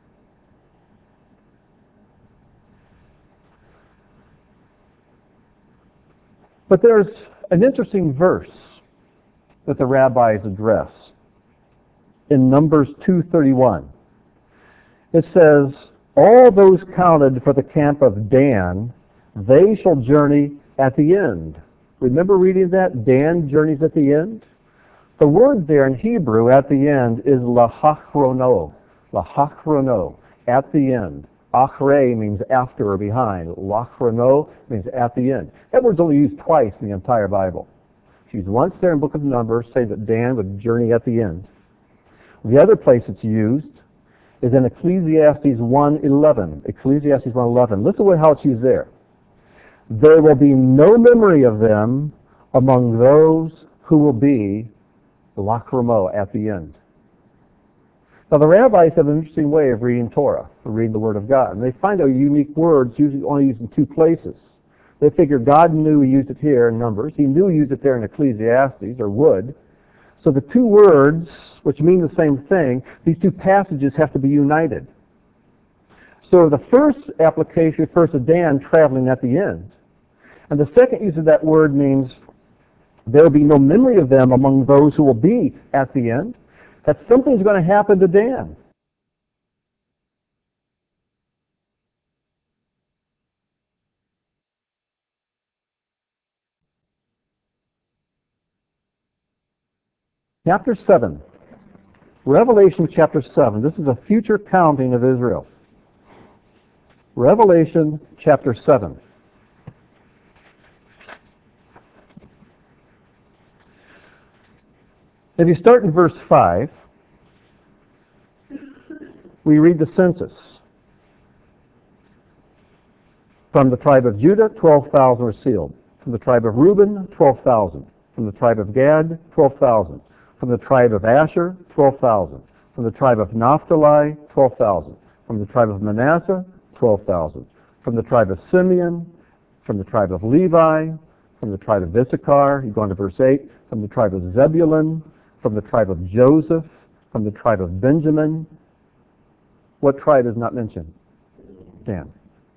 [SPEAKER 1] But there's an interesting verse that the rabbis address in Numbers two thirty-one. It says, all those counted for the camp of Dan, they shall journey at the end. Remember reading that? Dan journeys at the end? The word there in Hebrew at the end is lahachrono. Lahachrono, at the end. Achre means after or behind. Lachrono means at the end. That word's only used twice in the entire Bible. It's used once there in the book of Numbers, saying that Dan would journey at the end. The other place it's used is in Ecclesiastes one eleven. Ecclesiastes one eleven. Listen to how it's used there. There will be no memory of them among those who will be lachromo, at the end. Now the rabbis have an interesting way of reading Torah, of reading the Word of God. And they find out unique words usually only used in two places. They figure God knew He used it here in Numbers. He knew He used it there in Ecclesiastes, or would. So the two words, which mean the same thing, these two passages have to be united. So the first application refers to Dan traveling at the end. And the second use of that word means there will be no memory of them among those who will be at the end. That something's going to happen to Dan. Chapter seven. Revelation chapter seven. This is a future counting of Israel. Revelation chapter seven. If you start in verse five, we read the census. From the tribe of Judah, twelve thousand were sealed. From the tribe of Reuben, twelve thousand. From the tribe of Gad, twelve thousand. From the tribe of Asher, twelve thousand. From the tribe of Naphtali, twelve thousand. From the tribe of Manasseh, twelve thousand. From the tribe of Simeon, from the tribe of Levi, from the tribe of Issachar, you go on to verse eight, from the tribe of Zebulun, from the tribe of Joseph, from the tribe of Benjamin. What tribe is not mentioned? Dan.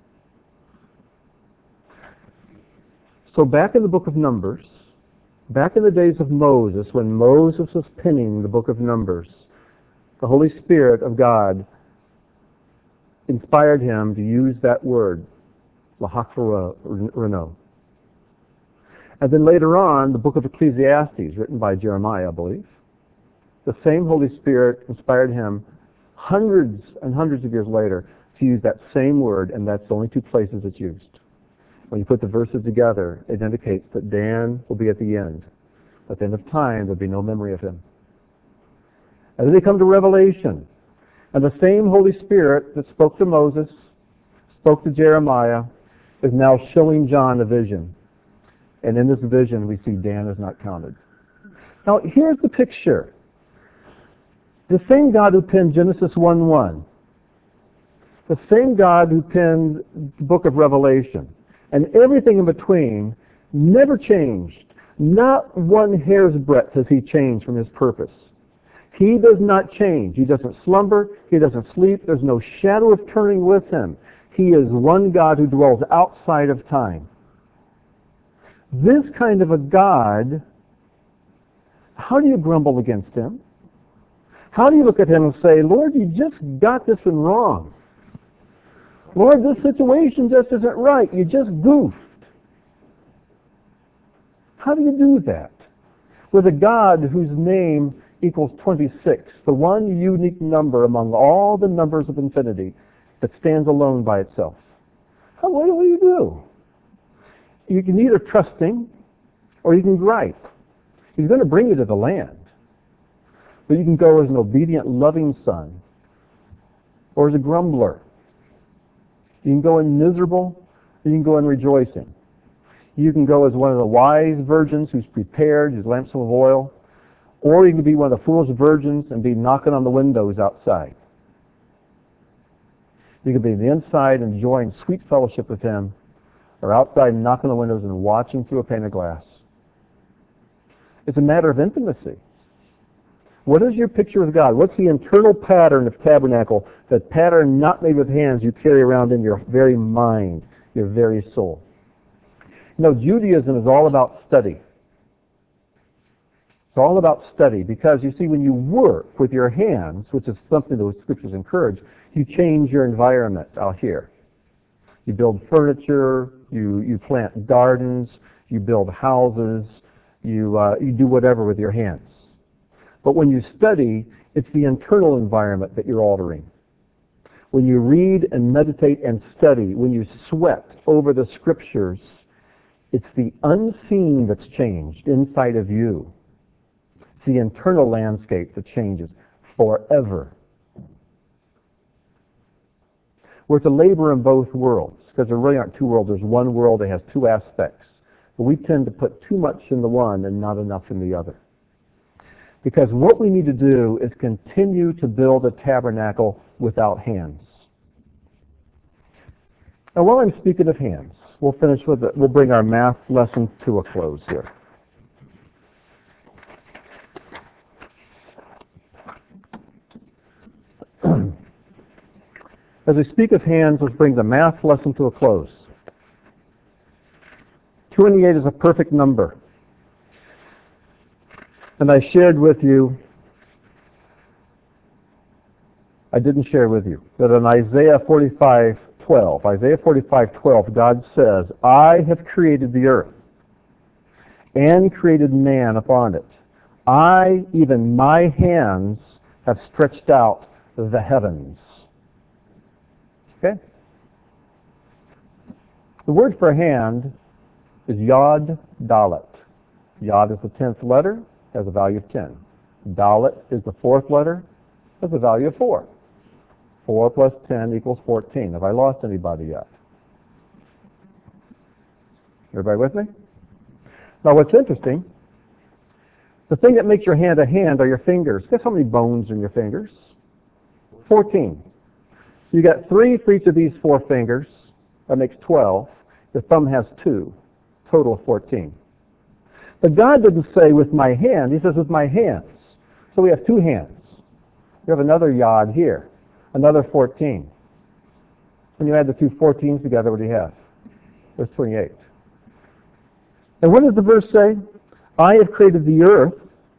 [SPEAKER 1] So back in the book of Numbers, back in the days of Moses, when Moses was penning the book of Numbers, the Holy Spirit of God inspired him to use that word, lahachrono. And then later on, the book of Ecclesiastes, written by Jeremiah, I believe, the same Holy Spirit inspired him hundreds and hundreds of years later to use that same word, and that's the only two places it's used. When you put the verses together, it indicates that Dan will be at the end. At the end of time, there'll be no memory of him. And then they come to Revelation. And the same Holy Spirit that spoke to Moses, spoke to Jeremiah, is now showing John a vision. And in this vision, we see Dan is not counted. Now, here's the picture. The same God who penned Genesis one one, the same God who penned the book of Revelation, and everything in between, never changed. Not one hair's breadth has He changed from His purpose. He does not change. He doesn't slumber. He doesn't sleep. There's no shadow of turning with Him. He is one God who dwells outside of time. This kind of a God how do you grumble against him? How do you look at him and say, Lord, you just got this one wrong. Lord, this situation just isn't right. You just goofed. How do you do that? With a God whose name equals twenty-six, the one unique number among all the numbers of infinity that stands alone by itself. How, what do you do? You can either trust him or you can gripe. He's going to bring you to the land. But you can go as an obedient, loving son or as a grumbler. You can go in miserable, or you can go in rejoicing. You can go as one of the wise virgins who's prepared, his lamps full of oil, or you can be one of the foolish virgins and be knocking on the windows outside. You can be on the inside enjoying sweet fellowship with him, or outside knocking on the windows and watching through a pane of glass. It's a matter of intimacy. What is your picture of God? What's the internal pattern of tabernacle, that pattern not made with hands you carry around in your very mind, your very soul? You know, Judaism is all about study. It's all about study because, you see, when you work with your hands, which is something that the Scriptures encourage, you change your environment out here. You build furniture, you, you plant gardens, you build houses, you, uh, you do whatever with your hands. But when you study, it's the internal environment that you're altering. When you read and meditate and study, when you sweat over the Scriptures, it's the unseen that's changed inside of you. It's the internal landscape that changes forever. We're to labor in both worlds, because there really aren't two worlds. There's one world that has two aspects. But we tend to put too much in the one and not enough in the other. Because what we need to do is continue to build a tabernacle without hands. Now, while I'm speaking of hands, we'll finish with it. We'll bring our math lesson to a close here. As we speak of hands, let's bring the math lesson to a close. twenty-eight is a perfect number. And I shared with you, I didn't share with you, that in Isaiah forty-five twelve, Isaiah forty-five twelve, God says, I have created the earth and created man upon it. I, even my hands, have stretched out the heavens. Okay? The word for hand is Yod Dalet. Yod is the tenth letter, has a value of ten. Dalet is the fourth letter, has a value of four. four plus ten equals fourteen. Have I lost anybody yet? Everybody with me? Now what's interesting, the thing that makes your hand a hand are your fingers. Guess how many bones are in your fingers? fourteen. You got three for each of these four fingers. That makes twelve. The thumb has two. Total of fourteen. But God didn't say with my hand. He says with my hands. So we have two hands. You have another yod here. Another fourteen. When you add the two fourteens together, what do you have? There's twenty-eight. And what does the verse say? I have created the earth,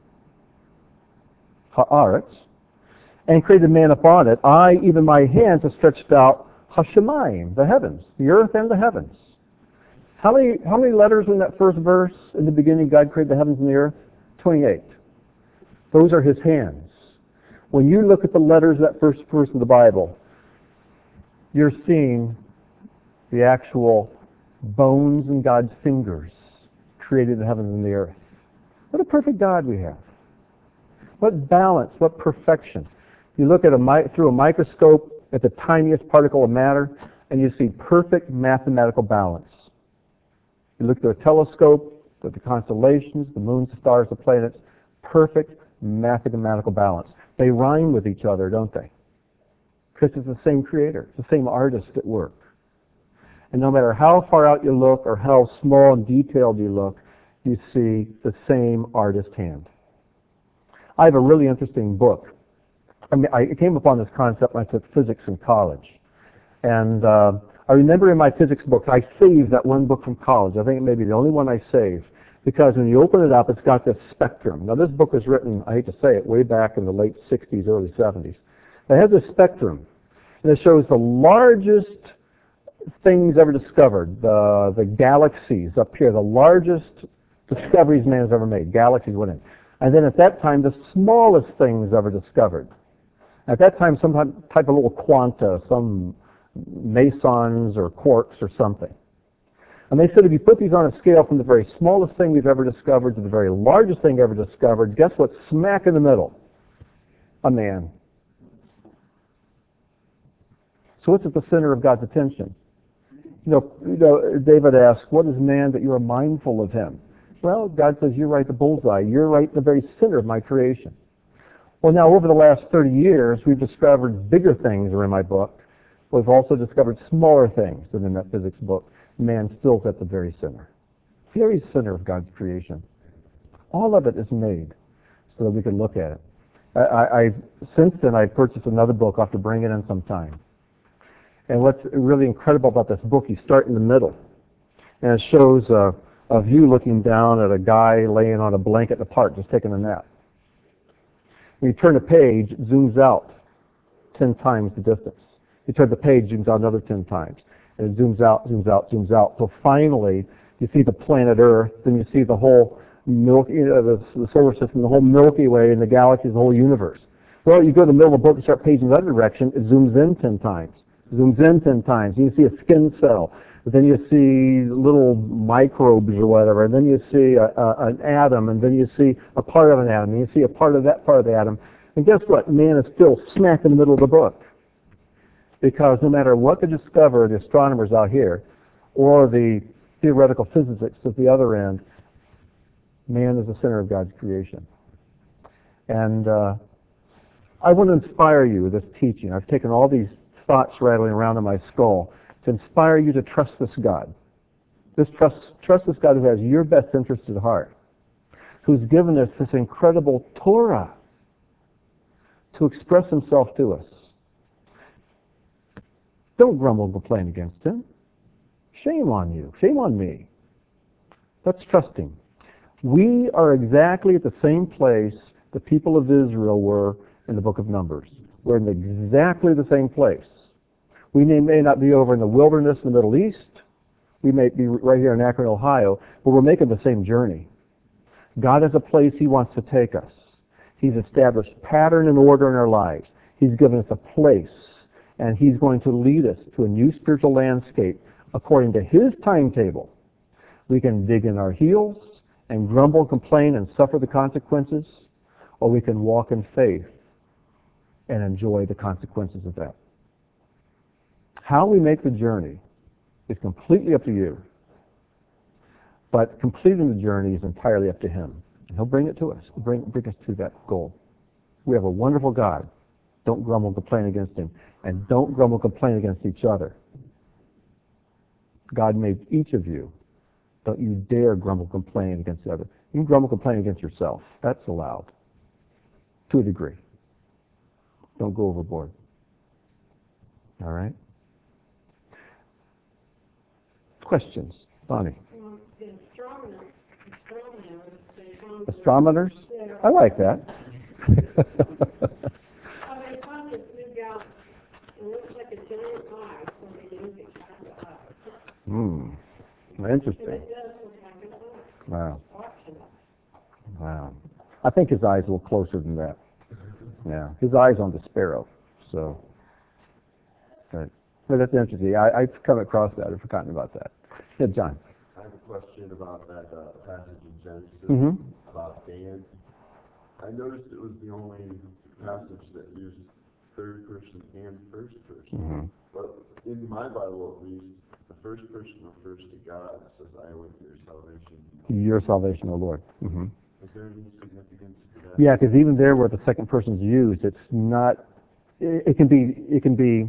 [SPEAKER 1] ha'aretz, and created man upon it. I, even my hands, have stretched out hashemayim, the heavens, the earth and the heavens. How many, how many letters in that first verse? In the beginning, God created the heavens and the earth? twenty-eight. Those are his hands. When you look at the letters of that first verse of the Bible, you're seeing the actual bones in God's fingers created the heavens and the earth. What a perfect God we have. What balance, what perfection. You look at a through a microscope at the tiniest particle of matter, and you see perfect mathematical balance. You look through a telescope at the constellations, the moons, the stars, the planets, perfect mathematical balance. They rhyme with each other, don't they? Because it's the same creator, it's the same artist at work. And no matter how far out you look or how small and detailed you look, you see the same artist hand. I have a really interesting book. I mean, I came upon this concept when I took physics in college. And uh, I remember in my physics book, I saved that one book from college. I think it may be the only one I saved. Because when you open it up, it's got this spectrum. Now, this book was written, I hate to say it, way back in the late sixties, early seventies. It has this spectrum, and it shows the largest things ever discovered, the, the galaxies up here, the largest discoveries man has ever made. Galaxies went in. And then at that time, the smallest things ever discovered. At that time, some type of little quanta, some mesons or quarks or something. And they said if you put these on a scale from the very smallest thing we've ever discovered to the very largest thing ever discovered, guess what's smack in the middle? A man. So what's at the center of God's attention? You know, you know, David asks, what is man that you are mindful of him? Well, God says, you're right, the bullseye. You're right in the very center of my creation. Well, now, over the last thirty years, we've discovered bigger things are in my book. We've also discovered smaller things than in that physics book. Man still's at the very center. Very center of God's creation. All of it is made so that we can look at it. I, I, I since then, I purchased another book. I'll have to bring it in sometime. And what's really incredible about this book, you start in the middle. And it shows a, a view looking down at a guy laying on a blanket in the park, just taking a nap. When you turn the page, it zooms out ten times the distance. You turn the page, zooms out another ten times. And it zooms out, zooms out, zooms out. So finally, you see the planet Earth, then you see the whole Milky, uh, the, the solar system, the whole Milky Way, and the galaxies, the whole universe. Well, you go to the middle of the book and start paging the other direction, it zooms in ten times. Zooms in ten times. You see a skin cell. Then you see little microbes or whatever. And then you see a, a, an atom. And then you see a part of an atom. And you see a part of that part of the atom. And guess what? Man is still smack in the middle of the book. Because no matter what they discover, the astronomers out here, or the theoretical physicists at the other end, man is the center of God's creation. And uh, I want to inspire you with this teaching. I've taken all these thoughts rattling around in my skull to inspire you to trust this God. This trust, trust this God who has your best interest at heart, who's given us this incredible Torah to express himself to us. Don't grumble and complain against him. Shame on you. Shame on me. Let's trust him. We are exactly at the same place the people of Israel were in the book of Numbers. We're in exactly the same place. We may not be over in the wilderness in the Middle East. We may be right here in Akron, Ohio, but we're making the same journey. God has a place he wants to take us. He's established pattern and order in our lives. He's given us a place, and he's going to lead us to a new spiritual landscape according to his timetable. We can dig in our heels and grumble, complain, and suffer the consequences, or we can walk in faith and enjoy the consequences of that. How we make the journey is completely up to you. But completing the journey is entirely up to him. And he'll bring it to us. He'll bring, bring us to that goal. We have a wonderful God. Don't grumble and complain against him. And don't grumble and complain against each other. God made each of you. Don't you dare grumble and complain against the other. You can grumble and complain against yourself. That's allowed. To a degree. Don't go overboard. All right? Questions? Bonnie?
[SPEAKER 3] Well, the astronomers, astronomers, they found
[SPEAKER 1] Astronomers?
[SPEAKER 3] Yeah.
[SPEAKER 1] I like that.
[SPEAKER 3] Oh, they found this new galaxy. It looks like a giant eye, so they use it kind of eye.
[SPEAKER 1] Hmm.
[SPEAKER 3] And
[SPEAKER 1] Interesting.
[SPEAKER 3] it does look like an eye.
[SPEAKER 1] Wow.
[SPEAKER 3] Watching it.
[SPEAKER 1] Wow. I think his eye's a little closer than that. Yeah. His eye's on the sparrow. So, but, but that's interesting. I, I've come across that. I've forgotten about that. Yeah, John.
[SPEAKER 4] I have a question about that uh, passage in Genesis
[SPEAKER 1] Mhm.
[SPEAKER 4] about Dan. I noticed it was the only passage that used third person and first person.
[SPEAKER 1] Mhm.
[SPEAKER 4] But in my Bible, at least, the first person refers to God. It says, I await your salvation.
[SPEAKER 1] Your salvation, O Lord. Mhm.
[SPEAKER 4] Is there any significance to that?
[SPEAKER 1] Yeah, because even there where the second person's used, it's not, it, it can be, it can be,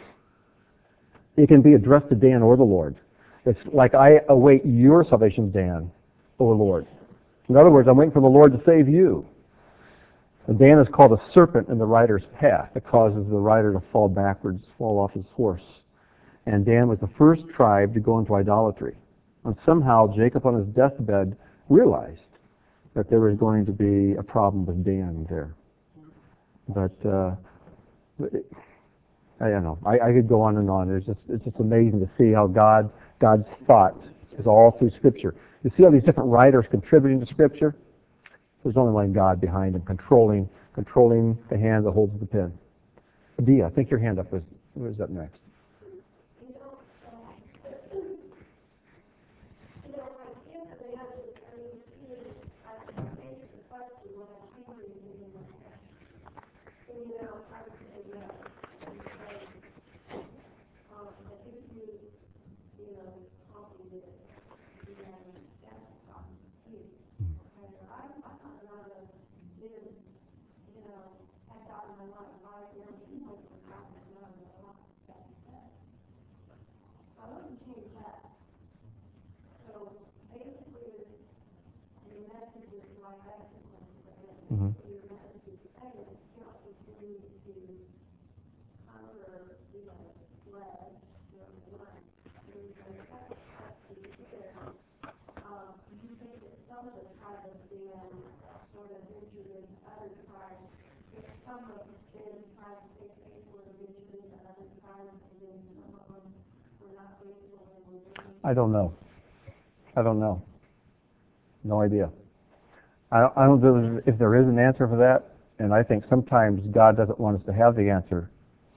[SPEAKER 1] it can be addressed to Dan or the Lord. It's like, I await your salvation, Dan, O Lord. In other words, I'm waiting for the Lord to save you. And Dan is called a serpent in the rider's path. It causes the rider to fall backwards, fall off his horse. And Dan was the first tribe to go into idolatry. And somehow Jacob on his deathbed realized that there was going to be a problem with Dan there. But uh, it, I don't know. I, I could go on and on. It's just it's just amazing to see how God God's thought is all through Scripture. You see all these different writers contributing to Scripture. There's only one God behind them, controlling controlling the hand that holds the pen. Dia, I think your hand up was was up next. Mm-hmm. I don't know. I don't know. No idea. I don't, I don't know if there is an answer for that, and I think sometimes God doesn't want us to have the answer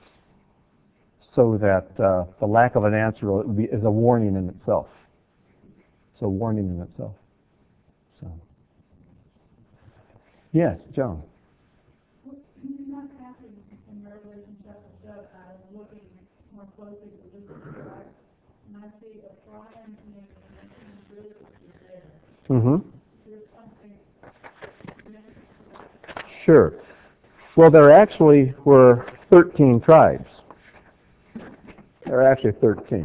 [SPEAKER 1] so that uh, the lack of an answer will be, is a warning in itself. It's a warning in itself. So, yes, John.
[SPEAKER 5] Not happening in Revelation chapter seven. I was looking more closely at the book of Christ, and I see Ephraim named Joseph is there.
[SPEAKER 1] Mm-hmm.
[SPEAKER 5] There's something.
[SPEAKER 1] Sure. Well, there actually were thirteen tribes. There are actually thirteen.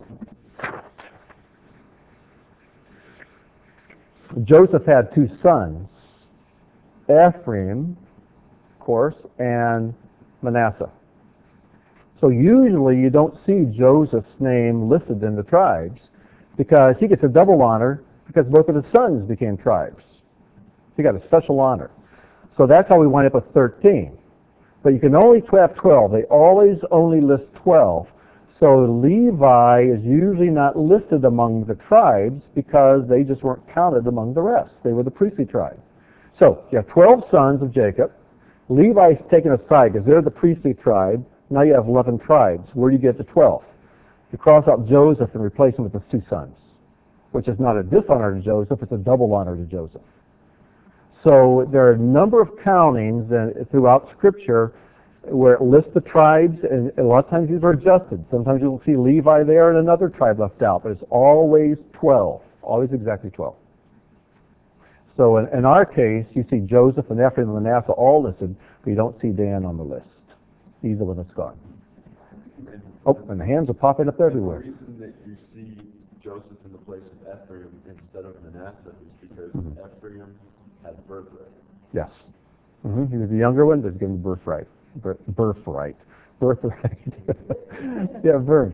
[SPEAKER 1] Joseph had two sons, Ephraim, of course, and Manasseh. So usually you don't see Joseph's name listed in the tribes because he gets a double honor because both of his sons became tribes. He got a special honor. So that's how we wind up with thirteen. But you can only have twelve. They always only list twelve. So Levi is usually not listed among the tribes because they just weren't counted among the rest. They were the priestly tribe. So you have twelve sons of Jacob. Levi's taken aside because they're the priestly tribe. Now you have eleven tribes. Where do you get the twelve? You cross out Joseph and replace him with his two sons, which is not a dishonor to Joseph, it's a double honor to Joseph. So there are a number of countings throughout Scripture where it lists the tribes, and a lot of times these are adjusted. Sometimes you'll see Levi there and another tribe left out, but it's always twelve, always exactly twelve. So in, in our case, you see Joseph and Ephraim and Manasseh all listed, but you don't see Dan on the list. He's the one that's gone. Oh, and the hands are popping up everywhere.
[SPEAKER 4] The reason that you see Joseph in the place of Ephraim instead of Manasseh is because
[SPEAKER 1] Mm-hmm.
[SPEAKER 4] Ephraim had birthright.
[SPEAKER 1] Yes. Mm-hmm. He was the younger one, but he's given birthright. Bir- birthright. Birthright. Yeah, birth.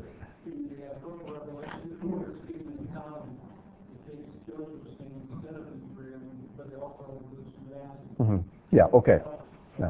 [SPEAKER 1] Mm-hmm. Yeah, okay. Yeah.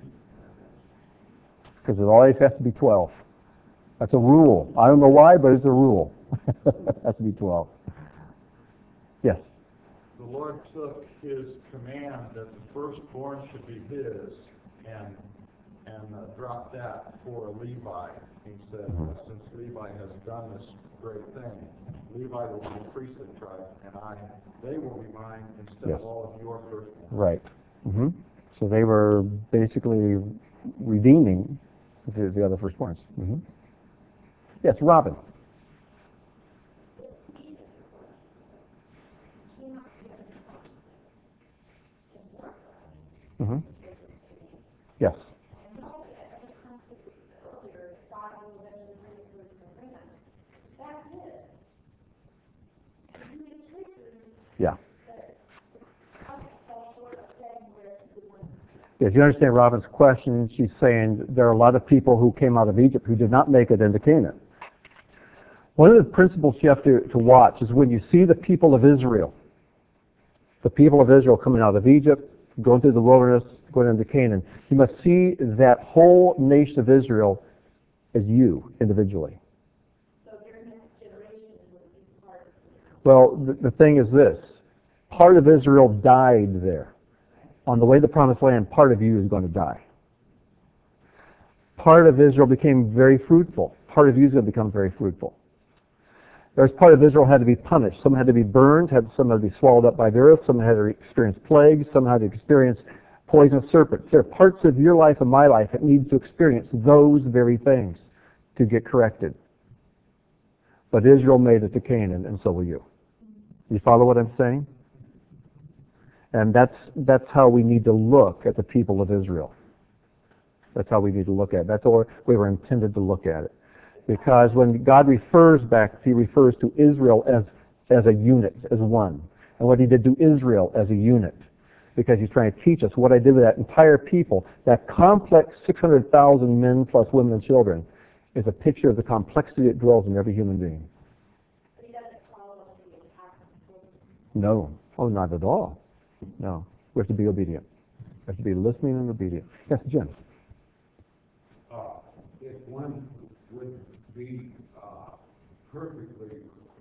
[SPEAKER 1] Because it always has to be twelve. That's a rule. I don't know why, but it's a rule. It has to be twelve. Yes.
[SPEAKER 2] The Lord took his command that the firstborn should be his and and uh, dropped that for Levi. He said,
[SPEAKER 1] Mhm.
[SPEAKER 2] uh, since Levi has done this great thing, Levi will be the priestly tribe, and I, they will be mine instead
[SPEAKER 1] Yes.
[SPEAKER 2] of all of your firstborn.
[SPEAKER 1] Right. Mm-hmm. So they were basically redeeming the, the other firstborns. Mm-hmm. Yes, Robin. Mm-hmm. Yes. Yeah. If you understand Robin's question, she's saying there are a lot of people who came out of Egypt who did not make it into Canaan. One of the principles you have to, to watch is when you see the people of Israel, The people of Israel coming out of Egypt, going through the wilderness, going into Canaan. You must see that whole nation of Israel as you individually.
[SPEAKER 3] So your next generation would be part of it.
[SPEAKER 1] Well, the, the thing is this. Part of Israel died there. On the way to the promised land, part of you is going to die. Part of Israel became very fruitful. Part of you is going to become very fruitful. There's part of Israel had to be punished. Some had to be burned, had, some had to be swallowed up by the earth, some had to experience plagues, some had to experience poisonous serpents. There are parts of your life and my life that need to experience those very things to get corrected. But Israel made it to Canaan, and so will you. You follow what I'm saying? And that's that's how we need to look at the people of Israel. That's how we need to look at it. That's how we were intended to look at it. Because when God refers back, He refers to Israel as, as a unit, as one. And what He did to Israel as a unit. Because He's trying to teach us what I did with that entire people, that complex six hundred thousand men plus women and children, is a picture of the complexity that dwells in every human being.
[SPEAKER 3] But he doesn't follow the attack.
[SPEAKER 1] No. Oh, not at all. No. We have to be obedient. We have to be listening and obedient. Yes, Jim.
[SPEAKER 6] Uh, if one would be uh, perfectly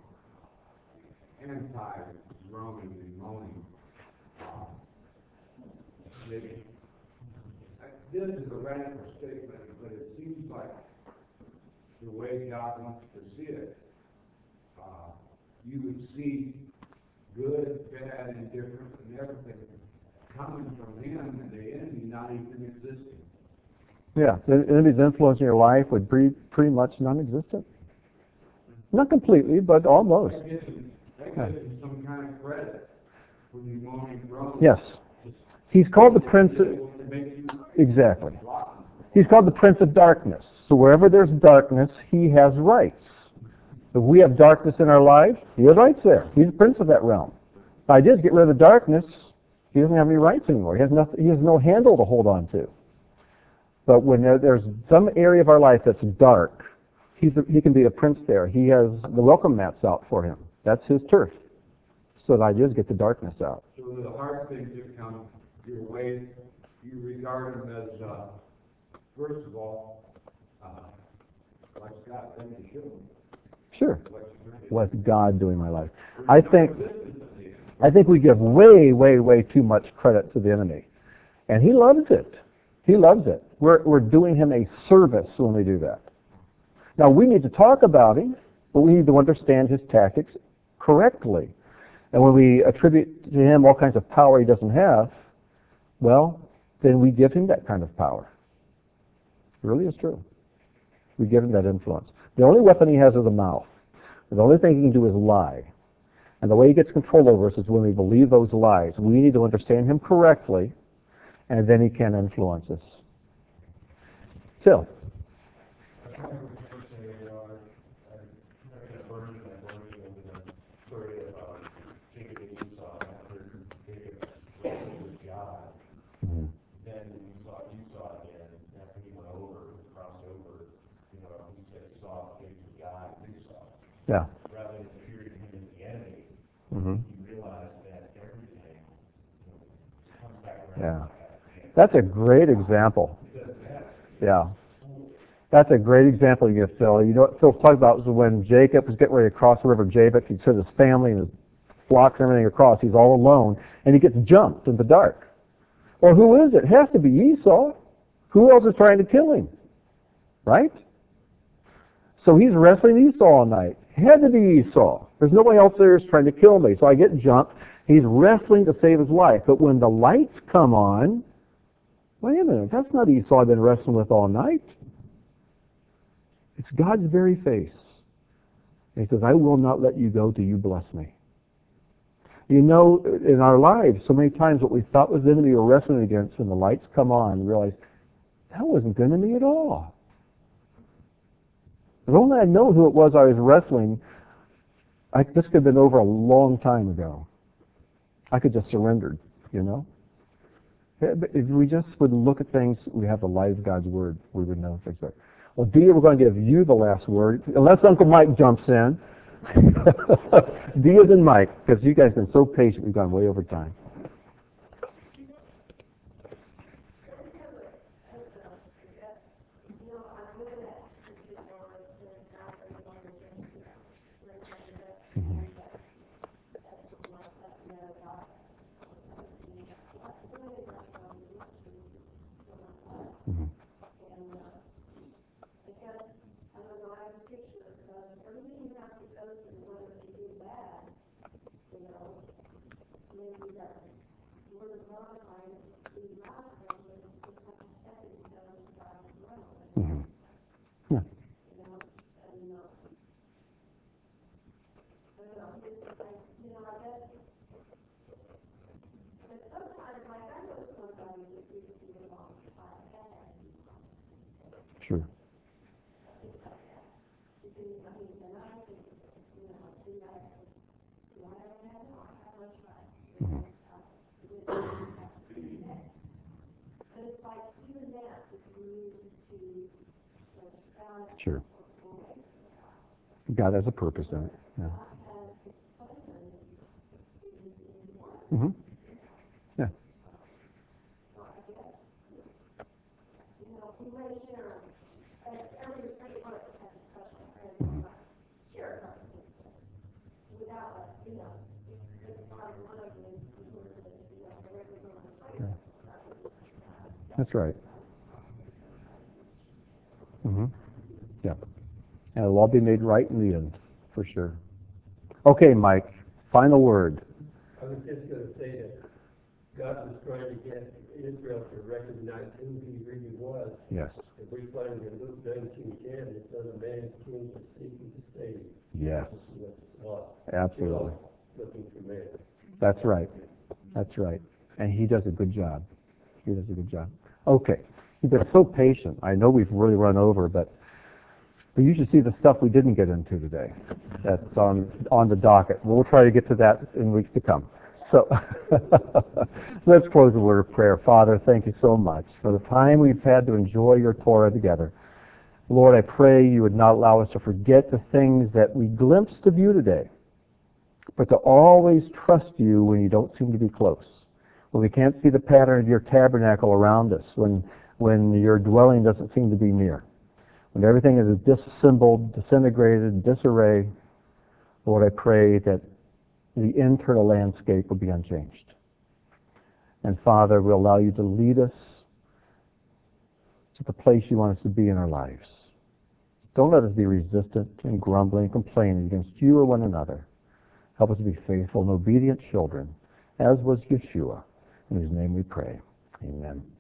[SPEAKER 6] anti-groaning and moaning, uh, maybe, uh, this is a radical statement, but it seems like the way God wants to see it, uh, you would see good, bad, indifferent, and everything coming from Him, and the enemy not even existing.
[SPEAKER 1] Yeah, the enemy's influence in your life would be pretty much non-existent. Not completely, but almost.
[SPEAKER 6] That gives him, that gives him some kind of credit when you moan and groan.
[SPEAKER 1] Yes. He's called the Prince of... Exactly. He's called the Prince of Darkness. So wherever there's darkness, he has rights. If we have darkness in our lives, he has rights there. He's the prince of that realm. If I did get rid of the darkness, he doesn't have any rights anymore. He has, nothing, he has no handle to hold on to. But when there, there's some area of our life that's dark, he's a, he can be a prince there. He has the welcome mats out for him. That's his turf. So the idea is get the darkness out.
[SPEAKER 6] So the hard things that come your way, you regard them as, uh, first of all, uh, what's God going to show me?
[SPEAKER 1] Sure.
[SPEAKER 6] What's
[SPEAKER 1] What's God doing in my life? I think I think we give way, way, way too much credit to the enemy. And he loves it. He loves it. We're, we're doing him a service when we do that. Now, we need to talk about him, but we need to understand his tactics correctly. And when we attribute to him all kinds of power he doesn't have, well, then we give him that kind of power. It really is true. We give him that influence. The only weapon he has is a mouth. The only thing he can do is lie. And the way he gets control over us is when we believe those lies. We need to understand him correctly, and then he can influence us. Phil. Yeah.
[SPEAKER 6] Rather than fearing him as the enemy,
[SPEAKER 1] Mm-hmm.
[SPEAKER 6] you realize that everything you know, comes back around.
[SPEAKER 1] Yeah. That's a great example. Yeah. That's a great example you give, Phil. You know what Phil's talking about was when Jacob was getting ready to cross the river Jabbok. He took his family and his flocks and everything across. He's all alone, and he gets jumped in the dark. Well, who is it? It has to be Esau. Who else is trying to kill him? Right? So he's wrestling Esau all night. It had to be Esau. There's nobody else there who's trying to kill me. So I get jumped. He's wrestling to save his life. But when the lights come on, wait a minute, that's not Esau I've been wrestling with all night. It's God's very face. And he says, I will not let you go till you bless me. You know, in our lives, so many times what we thought was the enemy we were wrestling against, when the lights come on, we realize, that wasn't the enemy at all. If only I'd known who it was I was wrestling, I, this could have been over a long time ago. I could just surrendered, you know. If we just would look at things, we have the light of God's Word, we would know things better. Well, Dee, we're going to give you the last word, unless Uncle Mike jumps in. D as in Mike, because you guys have been so patient, we've gone way over time. Mm-hmm. Yeah. Sure. Mm-hmm. Sure. God has a purpose in it. Yeah. Mm-hmm. Yeah. Mm-hmm. Yeah. That's right. Mm-hmm. Yeah. And it'll all be made right in the end, for sure. Okay, Mike, final word.
[SPEAKER 7] I was just going to say that God was trying to get Israel to recognize who he really was.
[SPEAKER 1] Yes.
[SPEAKER 7] If we find in Luke nineteen ten, it says a man came to seek and to save.
[SPEAKER 1] Yes.
[SPEAKER 7] What's lost.
[SPEAKER 1] Absolutely.
[SPEAKER 7] Looking for man.
[SPEAKER 1] That's right. That's right. And he does a good job. He does a good job. Okay. You've been so patient. I know we've really run over, but but you should see the stuff we didn't get into today. That's on on the docket. We'll try to get to that in weeks to come. So let's close the word of prayer. Father, thank you so much for the time we've had to enjoy your Torah together. Lord, I pray you would not allow us to forget the things that we glimpsed of you today, but to always trust you when you don't seem to be close, when we can't see the pattern of your tabernacle around us, when when your dwelling doesn't seem to be near, when everything is disassembled, disintegrated, disarray. Lord, I pray that the internal landscape will be unchanged. And Father, we'll allow you to lead us to the place you want us to be in our lives. Don't let us be resistant and grumbling and complaining against you or one another. Help us to be faithful and obedient children, as was Yeshua, in whose name we pray. Amen.